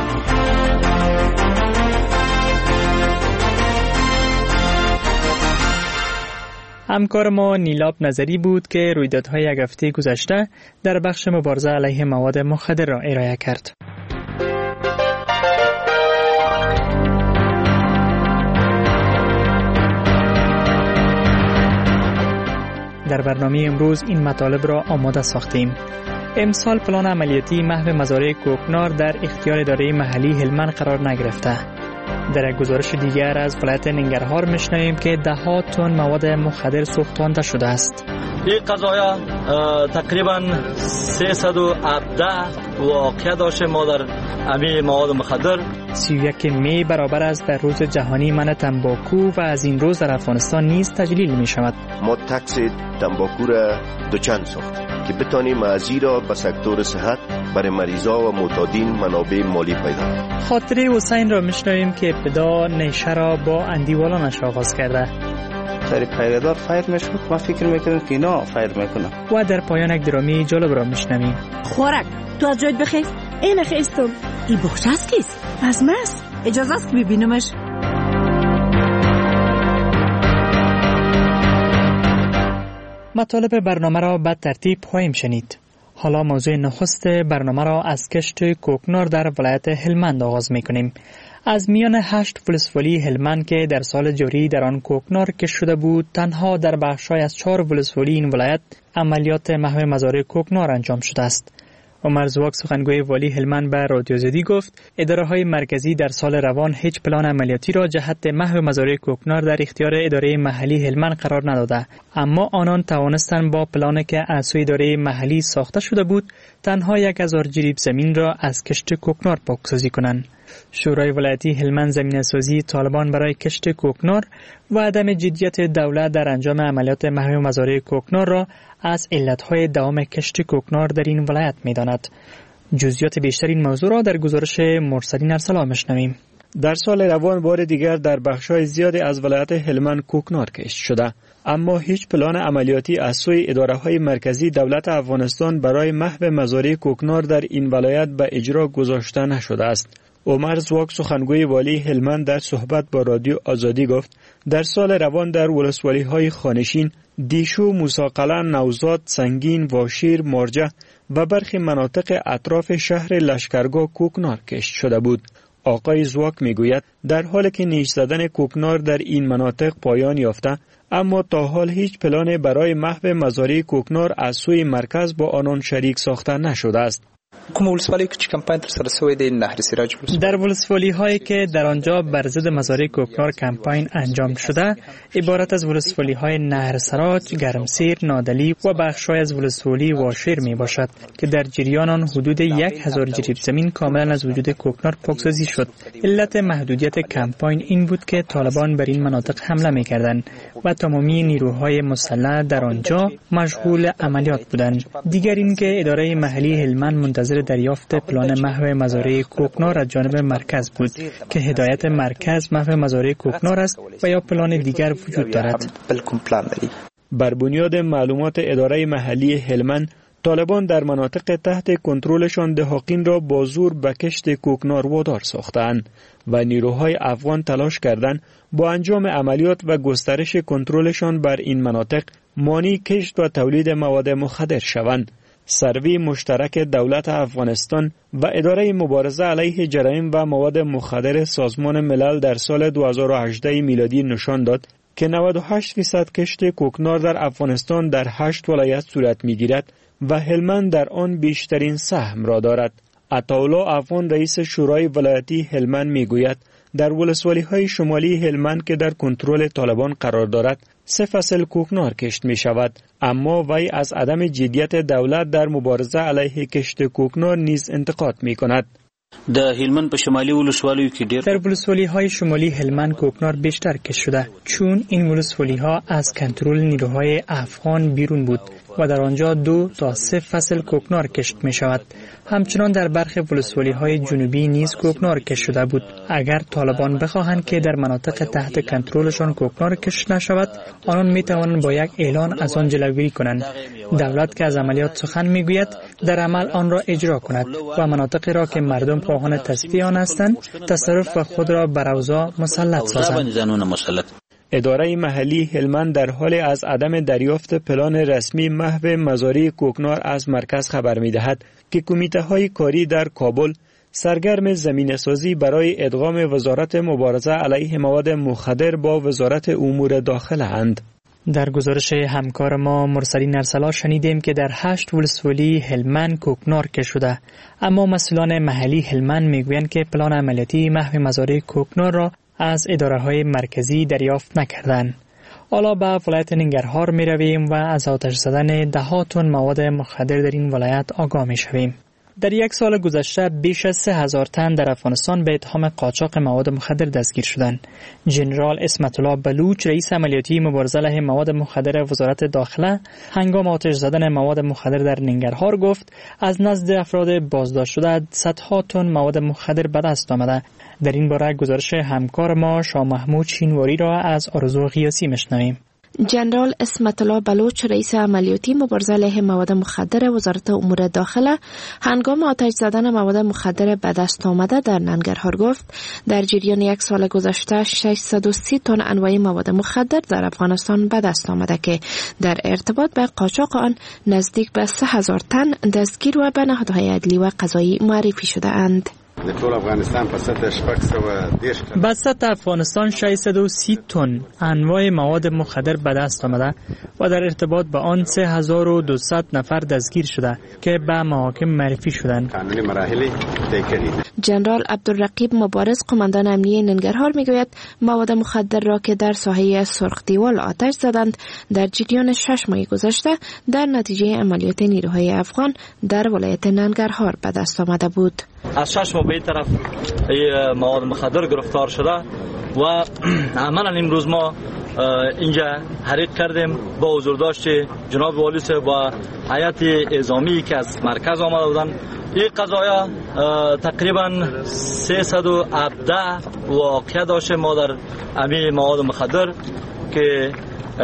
همکار ما نیلاب نظری بود که رویدادهای یک هفته گذشته در بخش مبارزه علیه مواد مخدر را ارائه کرد. در برنامه امروز این مطالب را آماده ساختیم. امسال پلان عملیاتی محو مزارع کوکنار در اختیار اداره محلی هلمند قرار نگرفته. در یک گزارش دیگر از ولایت ننگرهار میشنویم که ده ها تن مواد مخدر سوختوانده شده است. این قضایا تقریبا سیصد و هفده واقع داشته ما در امی مواد مخدر. سی و یک می برابر است در روز جهانی منع تنباکو و از این روز در افغانستان نیز تجلیل می شود. ما تکس تنباکو را دوچند ساخت که بتانیم از این را به سکتور صحت برای مریضا و معتادین منابع مالی پیدا. خاطره حسین را میشنویم که ابتدا نیشه را با اندیوالانش آغاز کرده. سری پیردار فایر میشد، ما فکر میکنیم که اینا فایر میکنه. و در پایان یک درامی جالب را میشنویم. خوراک تو از جایت بخیست؟ این خیستم. این بخش است کیست؟ از ماست. اجازه است ببینمش. مطالب برنامه را به ترتیب خواهیم شنید. حالا موضوع نخست برنامه را از کشت کوکنار در ولایت هلمند آغاز میکنیم. از میان هشت ولسوالی هلمند که در سال جاری در آن کوکنار کشت شده بود، تنها در بخشای از چهار ولسوالی این ولایت عملیات محو مزارع کوکنار انجام شده است. عمر زواک سخنگوی والی هلمند به رادیو زدی گفت اداره های مرکزی در سال روان هیچ پلان عملیاتی را جهت محو مزارع کوکنار در اختیار اداره محلی هلمند قرار نداده، اما آنان توانستند با پلانی که از سوی اداره محلی ساخته شده بود تنها یک هزار جریب زمین را از کشت کوکنار پاکسازی کنند. شورای ولایتی هلمند زمینه‌سازی طالبان برای کشت کوکنار و عدم جدیت دولت در انجام عملیات محو مزارع کوکنار را از علتهای دوام کشت کوکنار در این ولایت می‌داند. جزئیات بیشتر این موضوع را در گزارش مرسلین ارسلا می‌شنویم. در سال روان بار دیگر در بخش‌های زیادی از ولایت هلمند کوکنار کشت شده، اما هیچ پلان عملیاتی از سوی اداره‌های مرکزی دولت افغانستان برای محو مزارع کوکنار در این ولایت به اجرا گذاشته نشده است. عمر زواک سخنگوی والی هلمند در صحبت با رادیو آزادی گفت در سال روان در ولسوالی‌های خانشین، دیشو، موساقلن، نوزاد، سنگین، واشیر، مارجه و برخی مناطق اطراف شهر لشکرگاه کوکنار کشت شده بود. آقای زواک میگوید در حالی که نیش زدن کوکنار در این مناطق پایان یافته، اما تا حال هیچ پلان برای محو مزارع کوکنار از سوی مرکز با آنان شریک ساخته نشده است. کوم ولسوالی که کمپاین تر سره شوی دی نهر سراج ولسوالی در ولسوالی هایی که در آنجا بر ضد مزارع کوکنار کمپاین انجام شده عبارت از ولسوالی های نهر سراج، گرمسیر، نادلی و بخشای از ولسوالی واشیر می باشد که در جریان آن حدود یک هزار جریب زمین کاملا از وجود کوکنار پاکسازی شد. علت محدودیت کمپاین این بود که طالبان بر این مناطق حمله می کردند و تمامی نیروهای مسلح در آنجا مشغول عملیات بودند. دیگر اینکه اداره محلی هلمند منتظر دریافت پلان محو مزارع کوکنار از جانب مرکز بود که هدایت مرکز محو مزارع کوکنار است و یا پلان دیگر وجود دارد. بر بنیاد معلومات اداره محلی هلمند، طالبان در مناطق تحت کنترلشان دهاقین را با زور به کشت کوکنار وادار ساختند و نیروهای افغان تلاش کردند با انجام عملیات و گسترش کنترلشان بر این مناطق مانع کشت و تولید مواد مخدر شوند. سروی مشترک دولت افغانستان و اداره مبارزه علیه جرایم و مواد مخدر سازمان ملل در سال دو هزار و هجده میلادی نشان داد که نود و هشت درصد کشت کوکنار در افغانستان در هشت ولایت صورت می‌گیرد و هلمند در آن بیشترین سهم را دارد. عطاالله افغان رئیس شورای ولایتی هلمند میگوید در ولسوالی‌های شمالی هلمند که در کنترل طالبان قرار دارد سه فصل کوکنار کشت می شود، اما وی از عدم جدیت دولت در مبارزه علیه کشت کوکنار نیز انتقاد می کند. در هلمند په شمالي ولسوالیو کې ډېر در ولسوالی‌های شمالی هلمند کوکنار بیشتر کشت شده چون این ولسوالی‌ها از کنترل نیروهای افغان بیرون بود و در آنجا دو تا سه فصل کوکنار کشت می شود. همچنان در برخی ولسوالی‌های جنوبی نیز کوکنار کشت شده بود. اگر طالبان بخواهند که در مناطق تحت کنترلشان کوکنار کشت نشود، آنان می توانند با یک اعلان از آن جلوگیری کنند. دولت که از عملیات سخن میگوید در عمل آن را اجرا کند و مناطقی را که مردم خواهان تصفیه آن هستند تصرف و خود را بر اوضاع مسلط سازند. اداره محلی هلمند در حال از عدم دریافت پلان رسمی محو مزارع کوکنار از مرکز خبر می‌دهد که کمیته‌های کاری در کابل سرگرم زمینه‌سازی برای ادغام وزارت مبارزه علیه مواد مخدر با وزارت امور داخله اند. در گزارش همکار ما مرسلین ارسلا شنیدیم که در هشت ولسوالی هلمند کوکنار کشت شده، اما مسئولان محلی هلمند میگویند که پلان عملیاتی محو مزارع کوکنار را از اداره‌های مرکزی دریافت نکردند. حالا به ولایت ننگرهار می رویم و از آتش زدن ده ها تن مواد مخدر در این ولایت آگاه می شویم. در یک سال گذشته بیش از سه هزار تن در افغانستان به اتهام قاچاق مواد مخدر دستگیر شدند. جنرال اسمت الله بلوچ رئیس عملیاتی مبارزه علیه مواد مخدر وزارت داخله هنگام آتش زدن مواد مخدر در ننگرهار گفت از نزد افراد بازداشت شده صدها تن مواد مخدر به دست آمده. در این باره گزارش همکار ما شاه محمود شینواری را از آرزو غیاسی میشنویم. جنرال اسمت الله بلوچ رئیس عملیاتی مبارزه علیه مواد مخدر وزارت امور داخله هنگام آتش زدن مواد مخدر به دست آمده در ننگرهار گفت در جریان یک سال گذشته ششصد و سی تن انواع مواد مخدر در افغانستان به دست آمده که در ارتباط به قاچاق آن نزدیک به سه هزار تن دستگیر و به نهادهای عدلی و قضایی معرفی شده اند. به سطح افغانستان ششصد و سی تن انواع مواد مخدر به دست آمده و در ارتباط با آن سه هزار و دویست نفر دستگیر شده که به محاکم معرفی شدند. جنرال عبدالرقیب مبارز قماندان امنیه ننگرهار میگوید مواد مخدر را که در ساحه سرخ دیوال آتش زدند در جریان شش ماه گذشته در نتیجه عملیات نیروهای افغان در ولایت ننگرهار به دست آمده بود. از شش ماه به این طرف مواد مخدر گرفتار شده و عملا امروز ما اینجا حریق کردیم با حضورداشت جناب والی صاحب و هیئت اعزامی که از مرکز آمده بودن. این قضایا تقریبا سیصد و هفده واقع داشته ما در امی مواد مخدر که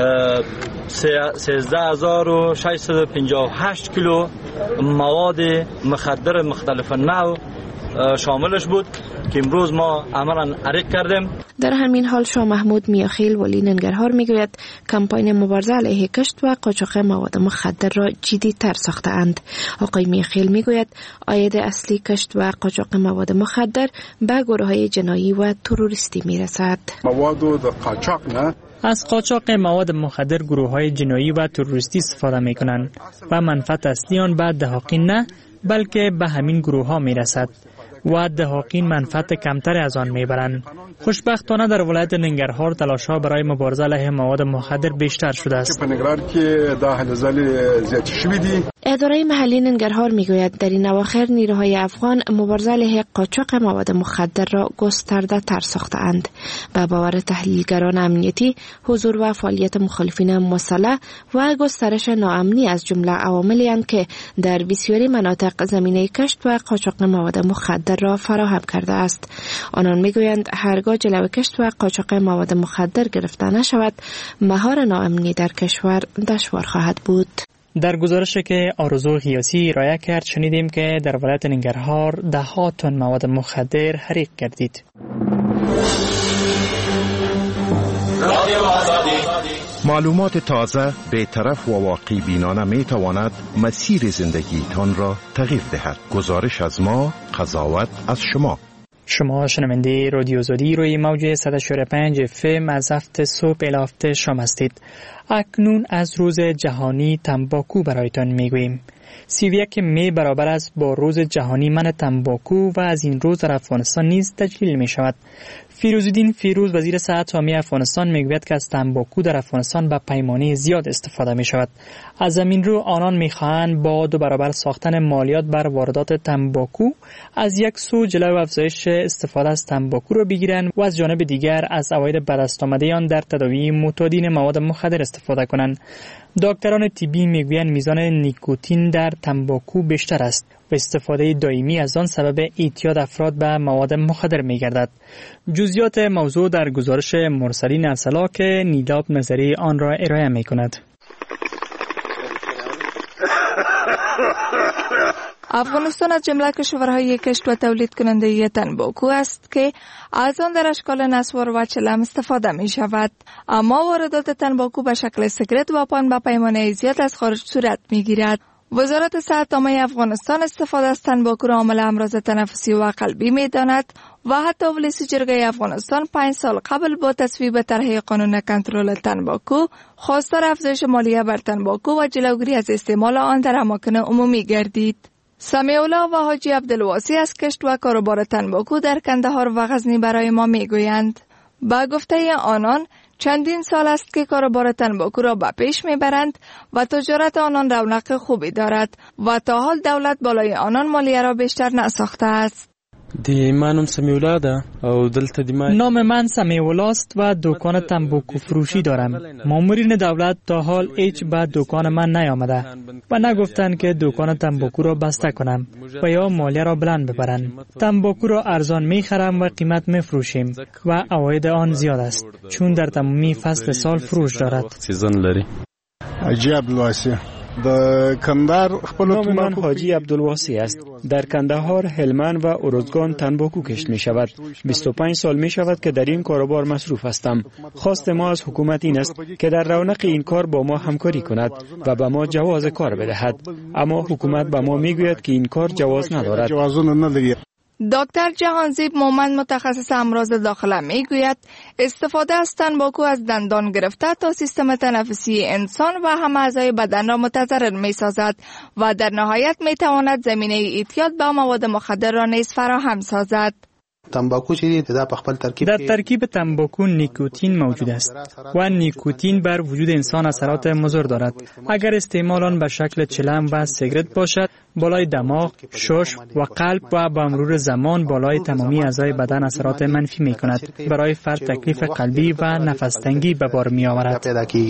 سیزده هزار و ششصد و پنجاه و هشت کیلو مواد مخدر مختلف نوع شاملش بود که امروز ما عملا حریق کردیم. در همین حال شاه محمود میاخیل ولی ننگرهار میگوید کمپاین مبارزه علیه کشت و قاچاق مواد مخدر را جدی تر ساخته اند. آقای میاخیل میگوید عاید اصلی کشت و قاچاق مواد مخدر به گروه های جنایی و تروریستی میرسد. مواد قاچاق نه از قاچاق مواد مخدر گروه های جنایی و تروریستی استفاده می کنند و منفعت اصلی آن به دهاقین نه بلکه به همین گروه ها می رسد و دهاقین منفعت کمتری از آن می برند. خوشبختانه در ولایت ننگرهار تلاش ها برای مبارزه علیه مواد مخدر بیشتر شده است. اداره محلی ننگرهار میگوید در این اواخر نیروهای افغان مبارزه علیه قاچاق مواد مخدر را گسترده تر ساخته اند. به باور تحلیلگران امنیتی حضور و فعالیت مخالفین مسلح و گسترش ناامنی از جمله عواملی اند که در بسیاری مناطق زمینه کشت و قاچاق مواد مخدر را فراهم کرده است. آنان میگویند هرگاه جلوی کشت و قاچاق مواد مخدر گرفته نشود مهار ناامنی در کشور دشوار خواهد بود. در گزارشی که آرزو غیاثی ارائه کرد شنیدیم که در ولایت ننگرهار ده ها تن مواد مخدر حریق گردید. معلومات تازه، بی‌طرف و واقع بینانه می تواند مسیر زندگیتان را تغییر دهد. گزارش از ما، قضاوت از شما. شما شنونده رادیو آزادی روی موج صد و چهار و پنج اف ام از هفت صبح الی هفت شام هستید. اکنون از روز جهانی تنباکو برایتان میگوییم. سی و یک می برابر است با روز جهانی منع تنباکو و از این روز در افغانستان نیز تجلیل می شود. فیروزالدین فیروز وزیر صحت عامه افغانستان میگوید که از تنباکو در افغانستان به پیمانه زیاد استفاده می شود. از همین رو آنان می خواهند با دو برابر ساختن مالیات بر واردات تنباکو از یک سو جلو افزایش استفاده از تنباکو را بگیرند و از جانب دیگر از عواید بدست آمده آن در تداوی معتادین مواد مخدر استفاده کنند. دکتران طبی میگویند میزان نیکوتین در تنباکو بیشتر است و استفاده دائمی از آن سبب اعتیاد افراد به مواد مخدر میگردد. جزئیات موضوع در گزارش مرسلین ارسلا که نیلاب نظری آن را ارائه میکند. افغانستان از جمله کشورهای کشت و تولید کننده تنباکو است که از آن در اشکال نسوار و چلم استفاده می شود. اما واردات تنباکو به شکل سیگرت و پان به پیمانه زیاد از خارج صورت می گیرد. وزارت صحت عامه افغانستان استفاده از تنباکو را عامل امراض تنفسی و قلبی می داند و حتی ولسی جرگه افغانستان پنج سال قبل با تصویب طرح قانون کنترل تنباکو خواستار افزایش مالیه بر تنباکو و جلوگیری از استعمال آن در اماکن عمومی گردید. سمیع الله و حاجی عبدالواسی از کشت و کاروبار تنباکو در کندهار و غزنی برای ما میگویند. با گفته آنان چندین سال است که کاروبار تنباکو را به پیش میبرند و تجارت آنان رونق خوبی دارد و تا حال دولت بالای آنان مالیه را بیشتر نساخته است. دی منم سمیع الله ده او دلته دی من نام من سمیع الله است و دکان تنباکو فروشی دارم. مامورین دولت تا حال هیچ به دکان من نیامده و نگفتند که دکان تنباکو را بسته کنم و یا مالیه را بلند ببرند. تنباکو را ارزان میخرم و قیمت میفروشیم و عواید آن زیاد است چون در تمامی فصل سال فروش دارد. سیزن لري. عجیب لواسی در کندهار نام من حاجی عبدالواسی است. در کندهار، هلمند و ارزگان تنباکو کشت می شود. بیست و پنج سال می شود که در این کاروبار مصروف هستم. خواست ما از حکومت این است که در رونق این کار با ما همکاری کند و به ما جواز کار بدهد. اما حکومت به ما می گوید که این کار جواز ندارد. دکتر جهانزیب مومند متخصص امراض داخله می گوید استفاده از تنباکو از دندان گرفته تا سیستم تنفسی انسان و هم اعضای بدن را متضرر می سازد و در نهایت می تواند زمینه اعتیاد به مواد مخدر را نیز فراهم سازد. تنباکو چیزی در خپل ترکیب در ترکیب تنباکو نیکوتین موجود است و نیکوتین بر وجود انسان اثرات مضر دارد. اگر استعمال آن به شکل چلم و سیگرت باشد، بالای دماغ، شش و قلب و با مرور زمان بالای تمامی اعضای بدن اثرات منفی می کند. برای فرد تکلیف قلبی و نفس تنگی به بار می آورد.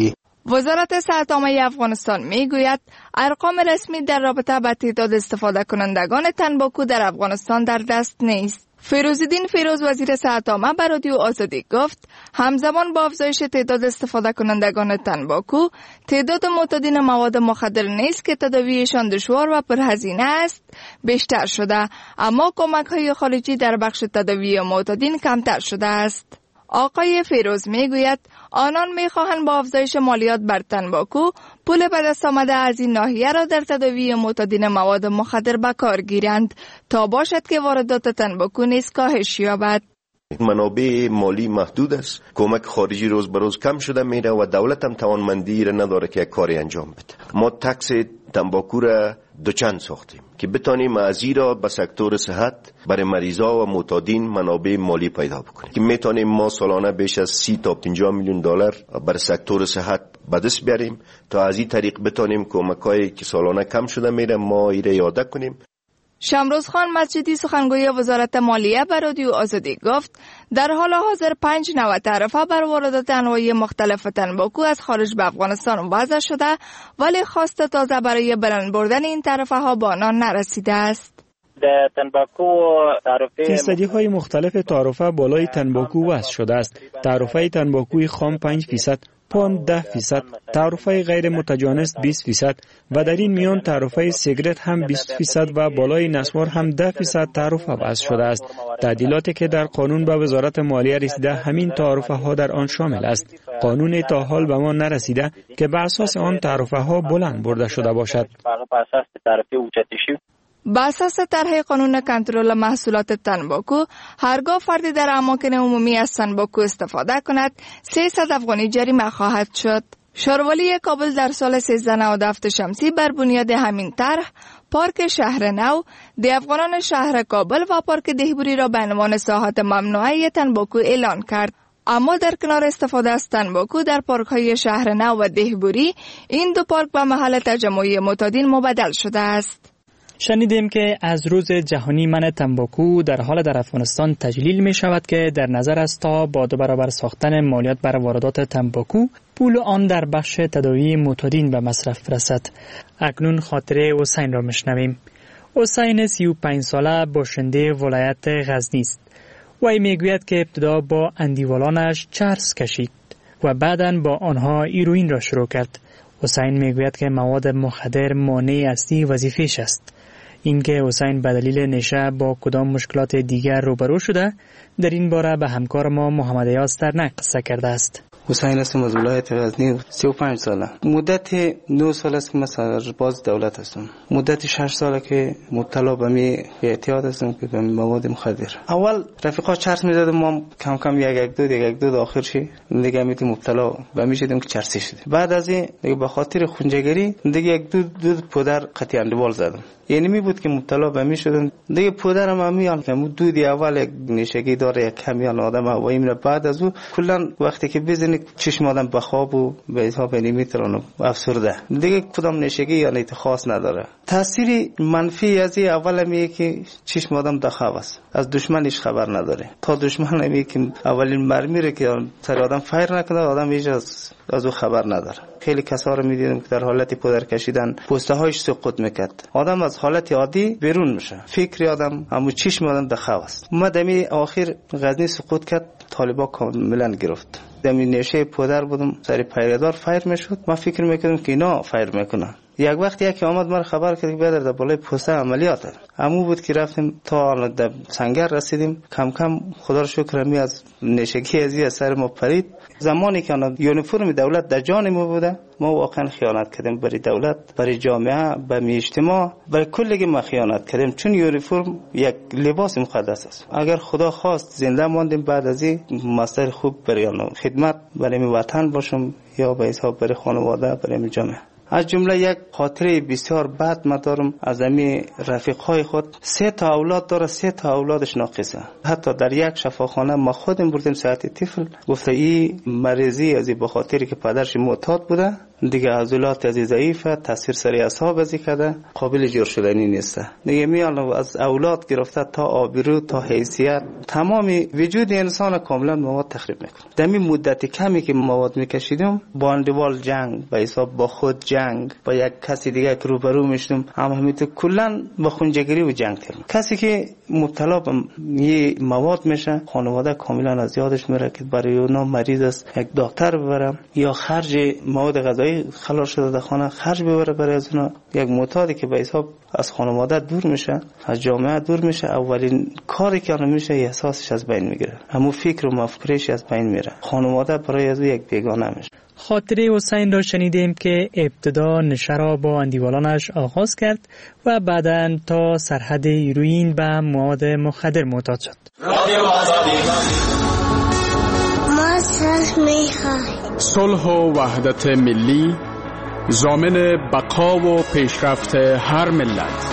وزارت صحت عامه افغانستان می گوید ارقام رسمی در رابطه با تعداد استفاده کنندگان تنباکو در افغانستان در دست نیست. فیروزالدین فیروز وزیر صحت عامه به رادیو آزادی گفت همزمان با افزایش تعداد استفاده کنندگان تنباکو، تعداد معتادین مواد مخدر نیز که تداویشان دشوار و پرهزینه است بیشتر شده، اما کمک‌های خارجی در بخش تداوی معتادین کمتر شده است. آقای فیروز میگوید آنان میخواهند با افزایش مالیات بر تنباکو پول به دست آمده از این ناحیه را در تداوی معتادین مواد مخدر به کار گیرند تا باشد که واردات تنباکو نیز کاهش یابد. منابع مالی محدود است، کمک خارجی روز به روز کم شده میره و دولت هم توانمندی را نداره که کاری انجام بده. ما تکس تنباکو را دوچند ساختیم که بتانیم از این را به سکتور صحت برای مریضا و معتادین منابع مالی پیدا بکنیم که میتونیم ما سالانه بیش از سی تا پنجاه میلیون دلار برای سکتور صحت به دست بیاریم تا از این طریق بتانیم کمکایی که سالانه کم شده میره ما این را یاده کنیم. شمروز خان مسجدی سخنگوی وزارت مالیه به رادیو آزادی گفت در حال حاضر پنج نوع تعرفه بر واردات انواع مختلف تنباکو از خارج به افغانستان وضع شده، ولی خواست تازه برای بلند بردن این تعرفه ها به آنان نرسیده است. در تنباکو تعرفه فیصدی های مختلف تعرفه بالای تنباکو وضع شده است. تعرفه تنباکوی خام پنج فیصد، پان ده فیصد، تعرفه غیر متجانس بیست فیصد و در این میان تعرفه سیگرت هم بیست فیصد و بالای نسوار هم ده فیصد تعرفه وضع شده است. تعدیلاتی که در قانون به وزارت مالیه رسیده همین تعرفه ها در آن شامل است. قانون تا حال به ما نرسیده که بر اساس آن تعرفه ها بلند برده شده باشد. بر اساس طرح قانون کنترل محصولات تنباکو، هرگاه فردی در اماکن عمومی از تنباکو استفاده کند، سیصد افغانی جریمه خواهد شد. شاروالی کابل در سال سیزده نود و هفت شمسی بر بنیاد همین طرح، پارک شهر نو، ده افغانان شهر کابل و پارک دهبوری را به عنوان ساحات ممنوعه تنباکو اعلان کرد. اما در کنار استفاده از تنباکو در پارک های شهر نو و دهبوری، این دو پارک به محل تجمعی معتادین مبدل شده است. شنیدیم که از روز جهانی منع تنباکو در حال در افغانستان تجلیل می شود که در نظر است تا با دو برابر ساختن مالیات بر واردات تنباکو، پول آن در بخش تداوی معتادین به مصرف رسد. اکنون خاطره حسین را میشنویم. حسین سی و پنج ساله باشنده ولایت غزنی است. وی میگوید که ابتدا با اندیوالانش چرس کشید و بعداً با آنها هیروئین را شروع کرد. حسین میگوید که مواد مخدر مانع اصلی وظیفه‌اش است. اینکه حسین به دلیل نشه با کدام مشکلات دیگر روبرو شده، در این باره به همکار ما محمد ایاز ترنک قصه کرده است. حسین هستم از ولایت غزنی، سی و پنج ساله. مدت نه سال است که من سرباز دولت هستم. مدت شش ساله که مبتلا به می اعتیاد هستم که به مواد مخدر. اول رفیقا چرس می‌زدم، ما کم کم یک یک دو یک یک دو آخر شی دیگه میتی مبتلا به می شدیم که چرسی شد. بعد از این دیگه به خاطر خونجگری دیگه یک دو دو پدر قطعی اندوال زدم. یعنی می بود که مبتلا به می شدم. دیگه پدرم هم میان که دودی اول یک نشگی داره، یک کمیان آدم و این بعد از او کلا وقتی که بزنی چشم آدم به خواب و به حساب نمیترانه افسرده. دیگه کدام نشگی یعنی خاص نداره. تأثیر منفی از این اول میگه که چشم آدم در خواب است، از دشمنش خبر نداره. تا دشمن میگه که اولین مرمی رو که سر آدم فایر نکنه، آدم هیچ از از او خبر نداره. خیلی کسا رو میدیدم که در حالت پدر کشیدن پوسته هایش سقوط میکرد. آدم از حالت عادی بیرون میشه. فکر آدم همون چشم آدم در خواب است. مدمی آخر غزنی سقوط کرد، طالبا کاملا گرفت. دمی نشه پدر بودم، سری پیردار فایر میشد. من فکر میکردم که اینا فایر میکنن. یک وقتی یکی آمد من خبر کرد که بیادر در بالای پوسته عملیات همو بود که رفتیم تا در سنگر رسیدیم. کم کم خدا رو شکر می از نشگی ازی از سر ما پرید. زمانی که یونیفرم دولت در جان ما بوده، ما واقعا خیانت کردیم برای دولت، برای جامعه، برای اجتماع، برای کلی ما خیانت کردیم، چون یونیفرم یک لباس مقدس است. اگر خدا خواست زنده ماندیم بعد از این مستر خوب برای خدمت برای وطن باشم یا به حساب برای خانواده، برای جامعه. از جمله یک خاطره بسیار بد من دارم از امی رفیقای خود. سه تا اولاد داره، سه تا اولادش ناقصه. حتی در یک شفاخانه ما خودم بردیم صحت طفل، گفته این مریضی از به خاطری که پدرش معتاد بوده، دیگه عضلات از ضعیفه، تاثیر سر اعصاب ازی کرده، قابل جور شدنی نیست. دیگه میان از اولاد گرفته تا آبرو تا حیثیت، تمام وجود انسان کاملا مواد تخریب میکنه. در این مدت کمی که مواد میکشیدم، با اندوال جنگ، با حساب با خود جنگ، با یک کسی دیگه که روبرو میشدم، هم همیته کلا با خونجگری و جنگ کردم. کسی که مبتلا به یه مواد میشه، خانواده کاملا از یادش میره که برای اونا مریض است یک دکتر ببرم یا خرج مواد غذایی خلاص شده در خانه خرج ببره برای از اونا. یک معتادی که به حساب از خانواده دور میشه، از جامعه دور میشه، اولین کاری که انجام میشه احساسش از بین میگیره، همون فکر و مفکرش از بین میره، خانواده برای از یک بیگانه میشه. خاطره حسین را شنیدیم که ابتدا نشه را با اندیوالانش آغاز کرد و بعداً تا سرحد هیروئین و مواد مخدر معتاد شد. ما صلح میخواهیم. صلح و وحدت ملی ضامن بقا و پیشرفت هر ملت.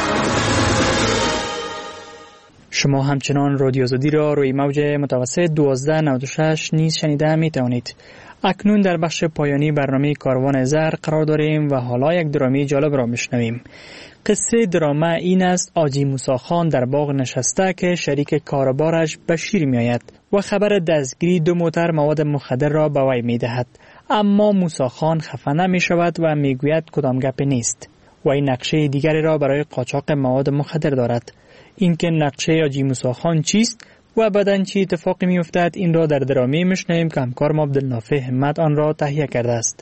شما همچنان رادیو آزادی را روی موج متوسط دوازده نود و شش نیز شنیده می توانید. اکنون در بخش پایانی برنامه کاروان زر قرار داریم و حالا یک درامی جالب را میشنویم. قصه دراما این است آجی موسی خان در باغ نشسته که شریک کاربارش بشیر می آید و خبر دستگیری دو موتر مواد مخدر را به وی می دهد. اما موسی خان خفه نمی شود و می گوید کدام گپ نیست و این نقشه دیگری را برای قاچاق مواد مخدر دارد. اینکه نقشه آجی موسی خان چیست و بعداً چی اتفاقی می‌افتد این را در درامه میشنویم که همکارم عبدالنافع همت آن را تهیه کرده است.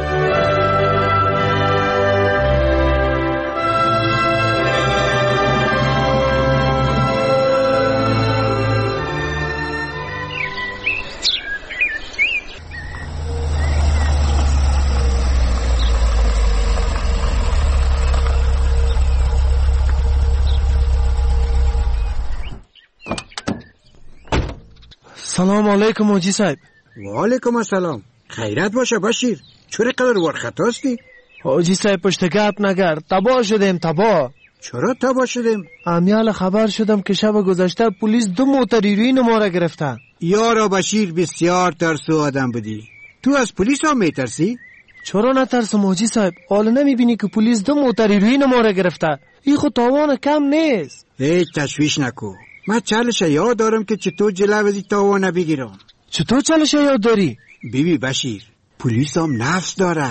سلام علیکم حاجی صاحب. و علیکم السلام. خیرت باشه بشیر. چرا قدر ورخطا هستی؟ حاجی صاحب پشت گپ نگر. تباه شدیم تباه. چرا تباه شدیم؟ امیال خبر شدم که شب گذشته پلیس دو موتر هیروئین ما را گرفتن. یارا بشیر بسیار ترسو آدم بودی. تو از پلیس هم میترسی؟ چرا نترسم حاجی صاحب؟ حالا نمیبینی که پلیس دو موتر هیروئین ما را گرفته؟ این خود تاوان کم نیست. هیچ تشویش نکو. من چالش یاد دارم که چطور جلوی تاوان بگیرم. چطور چالش یاد داری؟ بیبی بشیر، پلیس هم نفس داره،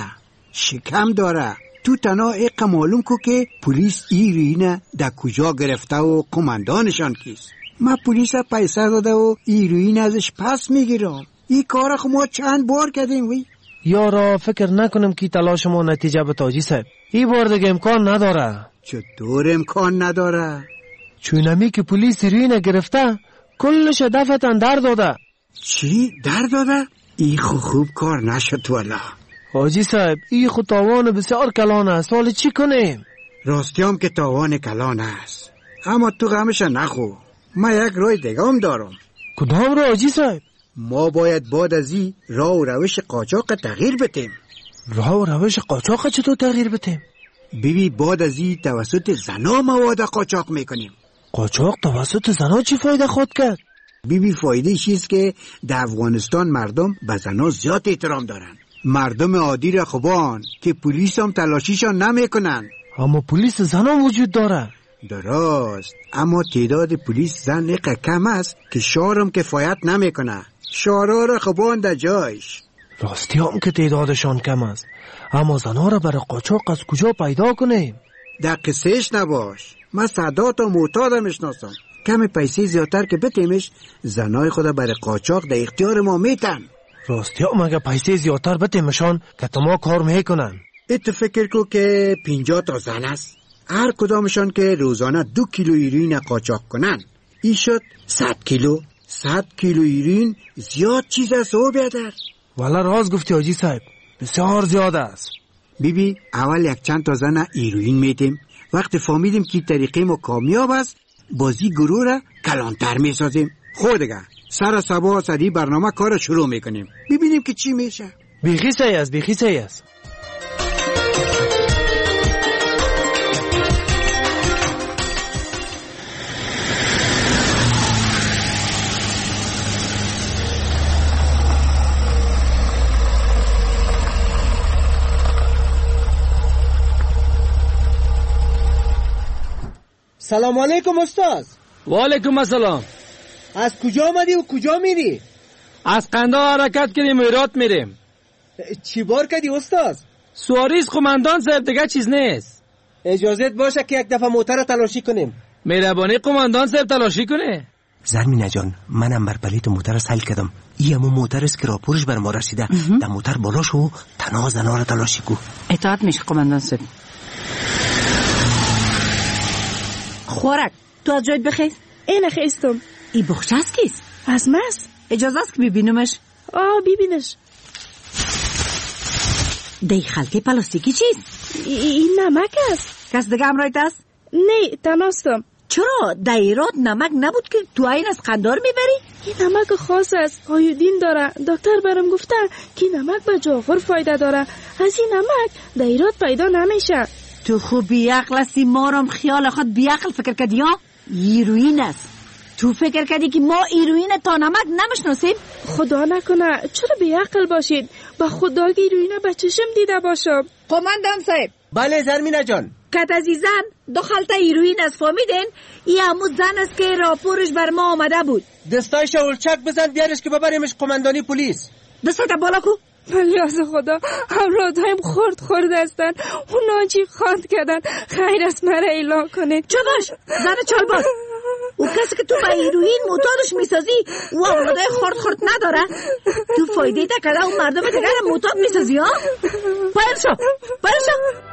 شکم داره. تو تنها ایقا معلوم کو که پلیس هیروئین در کجا گرفته و کماندانشان کیست. من پلیس پیسه داده و هیروئین ازش پس میگیرم. این کار خو ما چند بار کردیم وی. یارا فکر نکنم که تلاش ما نتیجه به حاجی صاحب. این بار دیگه امکان نداره. چطور امکان نداره؟ چونمی که پلیس هیروئین گرفته کلش دفتن در داده. چی؟ در داده؟ ای خو خوب کار نشد والا. حاجی صاحب ای خو تاوان بسیار کلان است. حالا چی کنیم؟ راستی هم که تاوان کلان است، اما تو غمش نخو. ما یک راه دیگه هم دارم. کدام راه حاجی صاحب؟ ما باید بعد از این راه و روش قاچاق تغییر بدیم. راه و روش قاچاق چطور تغییر بدیم؟ بیبی بعد از این توسط زنا مواد قاچاق میکنیم. قاچاق توسط زنا چی فایده خود کرد؟ بیبی فایده چیست که در افغانستان مردم به زنا زیاد احترام دارن. مردم عادی را خوبان که پلیس هم تلاشیشان نمیکنن. اما پلیس زن هم وجود داره. درست، اما تعداد پلیس زن یک کم است که شهرم کفایت نمیکنه. شهرها را خوبان در جایش. راستی هم که تعدادشان کم است، اما زنها را برای قاچاق از کجا پیدا کنیم؟ در قصهش نباش. من سادات و معتاد میشناسم. کمی پیسه زیادتر که بتیمش زنای خدا برای قاچاق در اختیار ما میتن. راستی هم اگه پیسه زیادتر بتیمشان که تما کار میکنن. ات فکر کو که پینجا تا زن است. هر کدامشان که روزانه دو کیلو هیروئین قاچاق کنن، این شد صد کیلو. صد کیلو هیروئین زیاد چیز است او بیادر. والا راز گفتی حاجی صاحب، بسیار زیاد است. بیبی اول یک چند تا زن هیروئین میتیم. وقتی فهمیدیم که طریقه ما کامیاب است، بازی گروه را کلانتر میسازیم. خودگه سر صبح سری برنامه کار شروع میکنیم. ببینیم که چی میشه. بیخی صحیح است، بیخی صحیح است. سلام علیکم استاد. و علیکم السلام. از کجا آمدی و کجا میری؟ از قندهار حرکت کردیم و هرات میریم. چی بار کردی استاد؟ سواریز قماندان صاحب، دیگه چیز نیست. اجازت باشه که یک دفعه موتر تلاشی کنیم. مهربانی قماندان صاحب تلاشی کنه. زرمینه جان، منم بر پلیت موتر سل کردم. این همون موتر است که راپورش بر ما رسیده. در موتر بالا شو، تنها زنها را تلاشی کو. اطاعت میشه قماندان صاحب. خوراک تو از جایت بخیز. اینه خیستم. ای بخش است کیست؟ از ماست. اجازه است که ببینمش؟ آه ببینش. دی خلطه پلاستیکی چیست؟ این نمک است. کس دیگه امرایت است؟ نه تناستم. چرا دایرات نمک نبود که تو این از قندار میبری؟ این نمک خاص است، آیودین داره. دکتر برام گفته که نمک به جاغور فایده داره. از این نمک دایرات پیدا نمیشه. تو خوب بیعقل هستی، ما رام خیال خود بیعقل فکر کردی ها؟ هیروئین است. تو فکر کردی که ما هیروئین تا نمک نمیشناسیم؟ خدا نکنه، چرا بیعقل باشید؟ با خدا هیروئین به چشم دیده باشم. قماندان صاحب. بله زرمینه جان. کت عزیزان دو خلطه هیروئین از فهمیدین؟ این همون زن است که راپورش بر ما آمده بود. دستایش اولچک بزن بیارش که ببریمش قماندانی پلیس. دستایت بالا کو. پلیاز خدا همراهایم خورد خورد هستن. اون ناجی خواند کردن. خیر است مرا اعلام کنید. چه باش زن چالباز، و کسی که تو به هیروئین معتادش میسازی و اولادای خورد خورد نداره، تو فایده تکده و مردم دیگر معتاد میسازی ها؟ پایل شو پایل شو.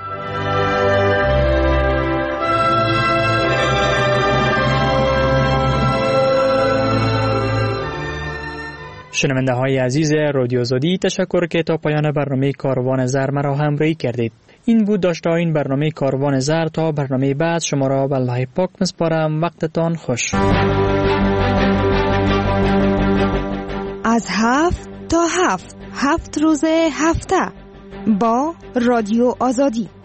شنونده های عزیز رادیو آزادی، تشکر که تا پایان برنامه کاروان زر مرا همراهی کردید. این بود داشته این برنامه کاروان زر. تا برنامه بعد شما را به الله پاک میسپارم. وقتتان خوش. از هفت تا هفت هفت روز هفته با رادیو آزادی.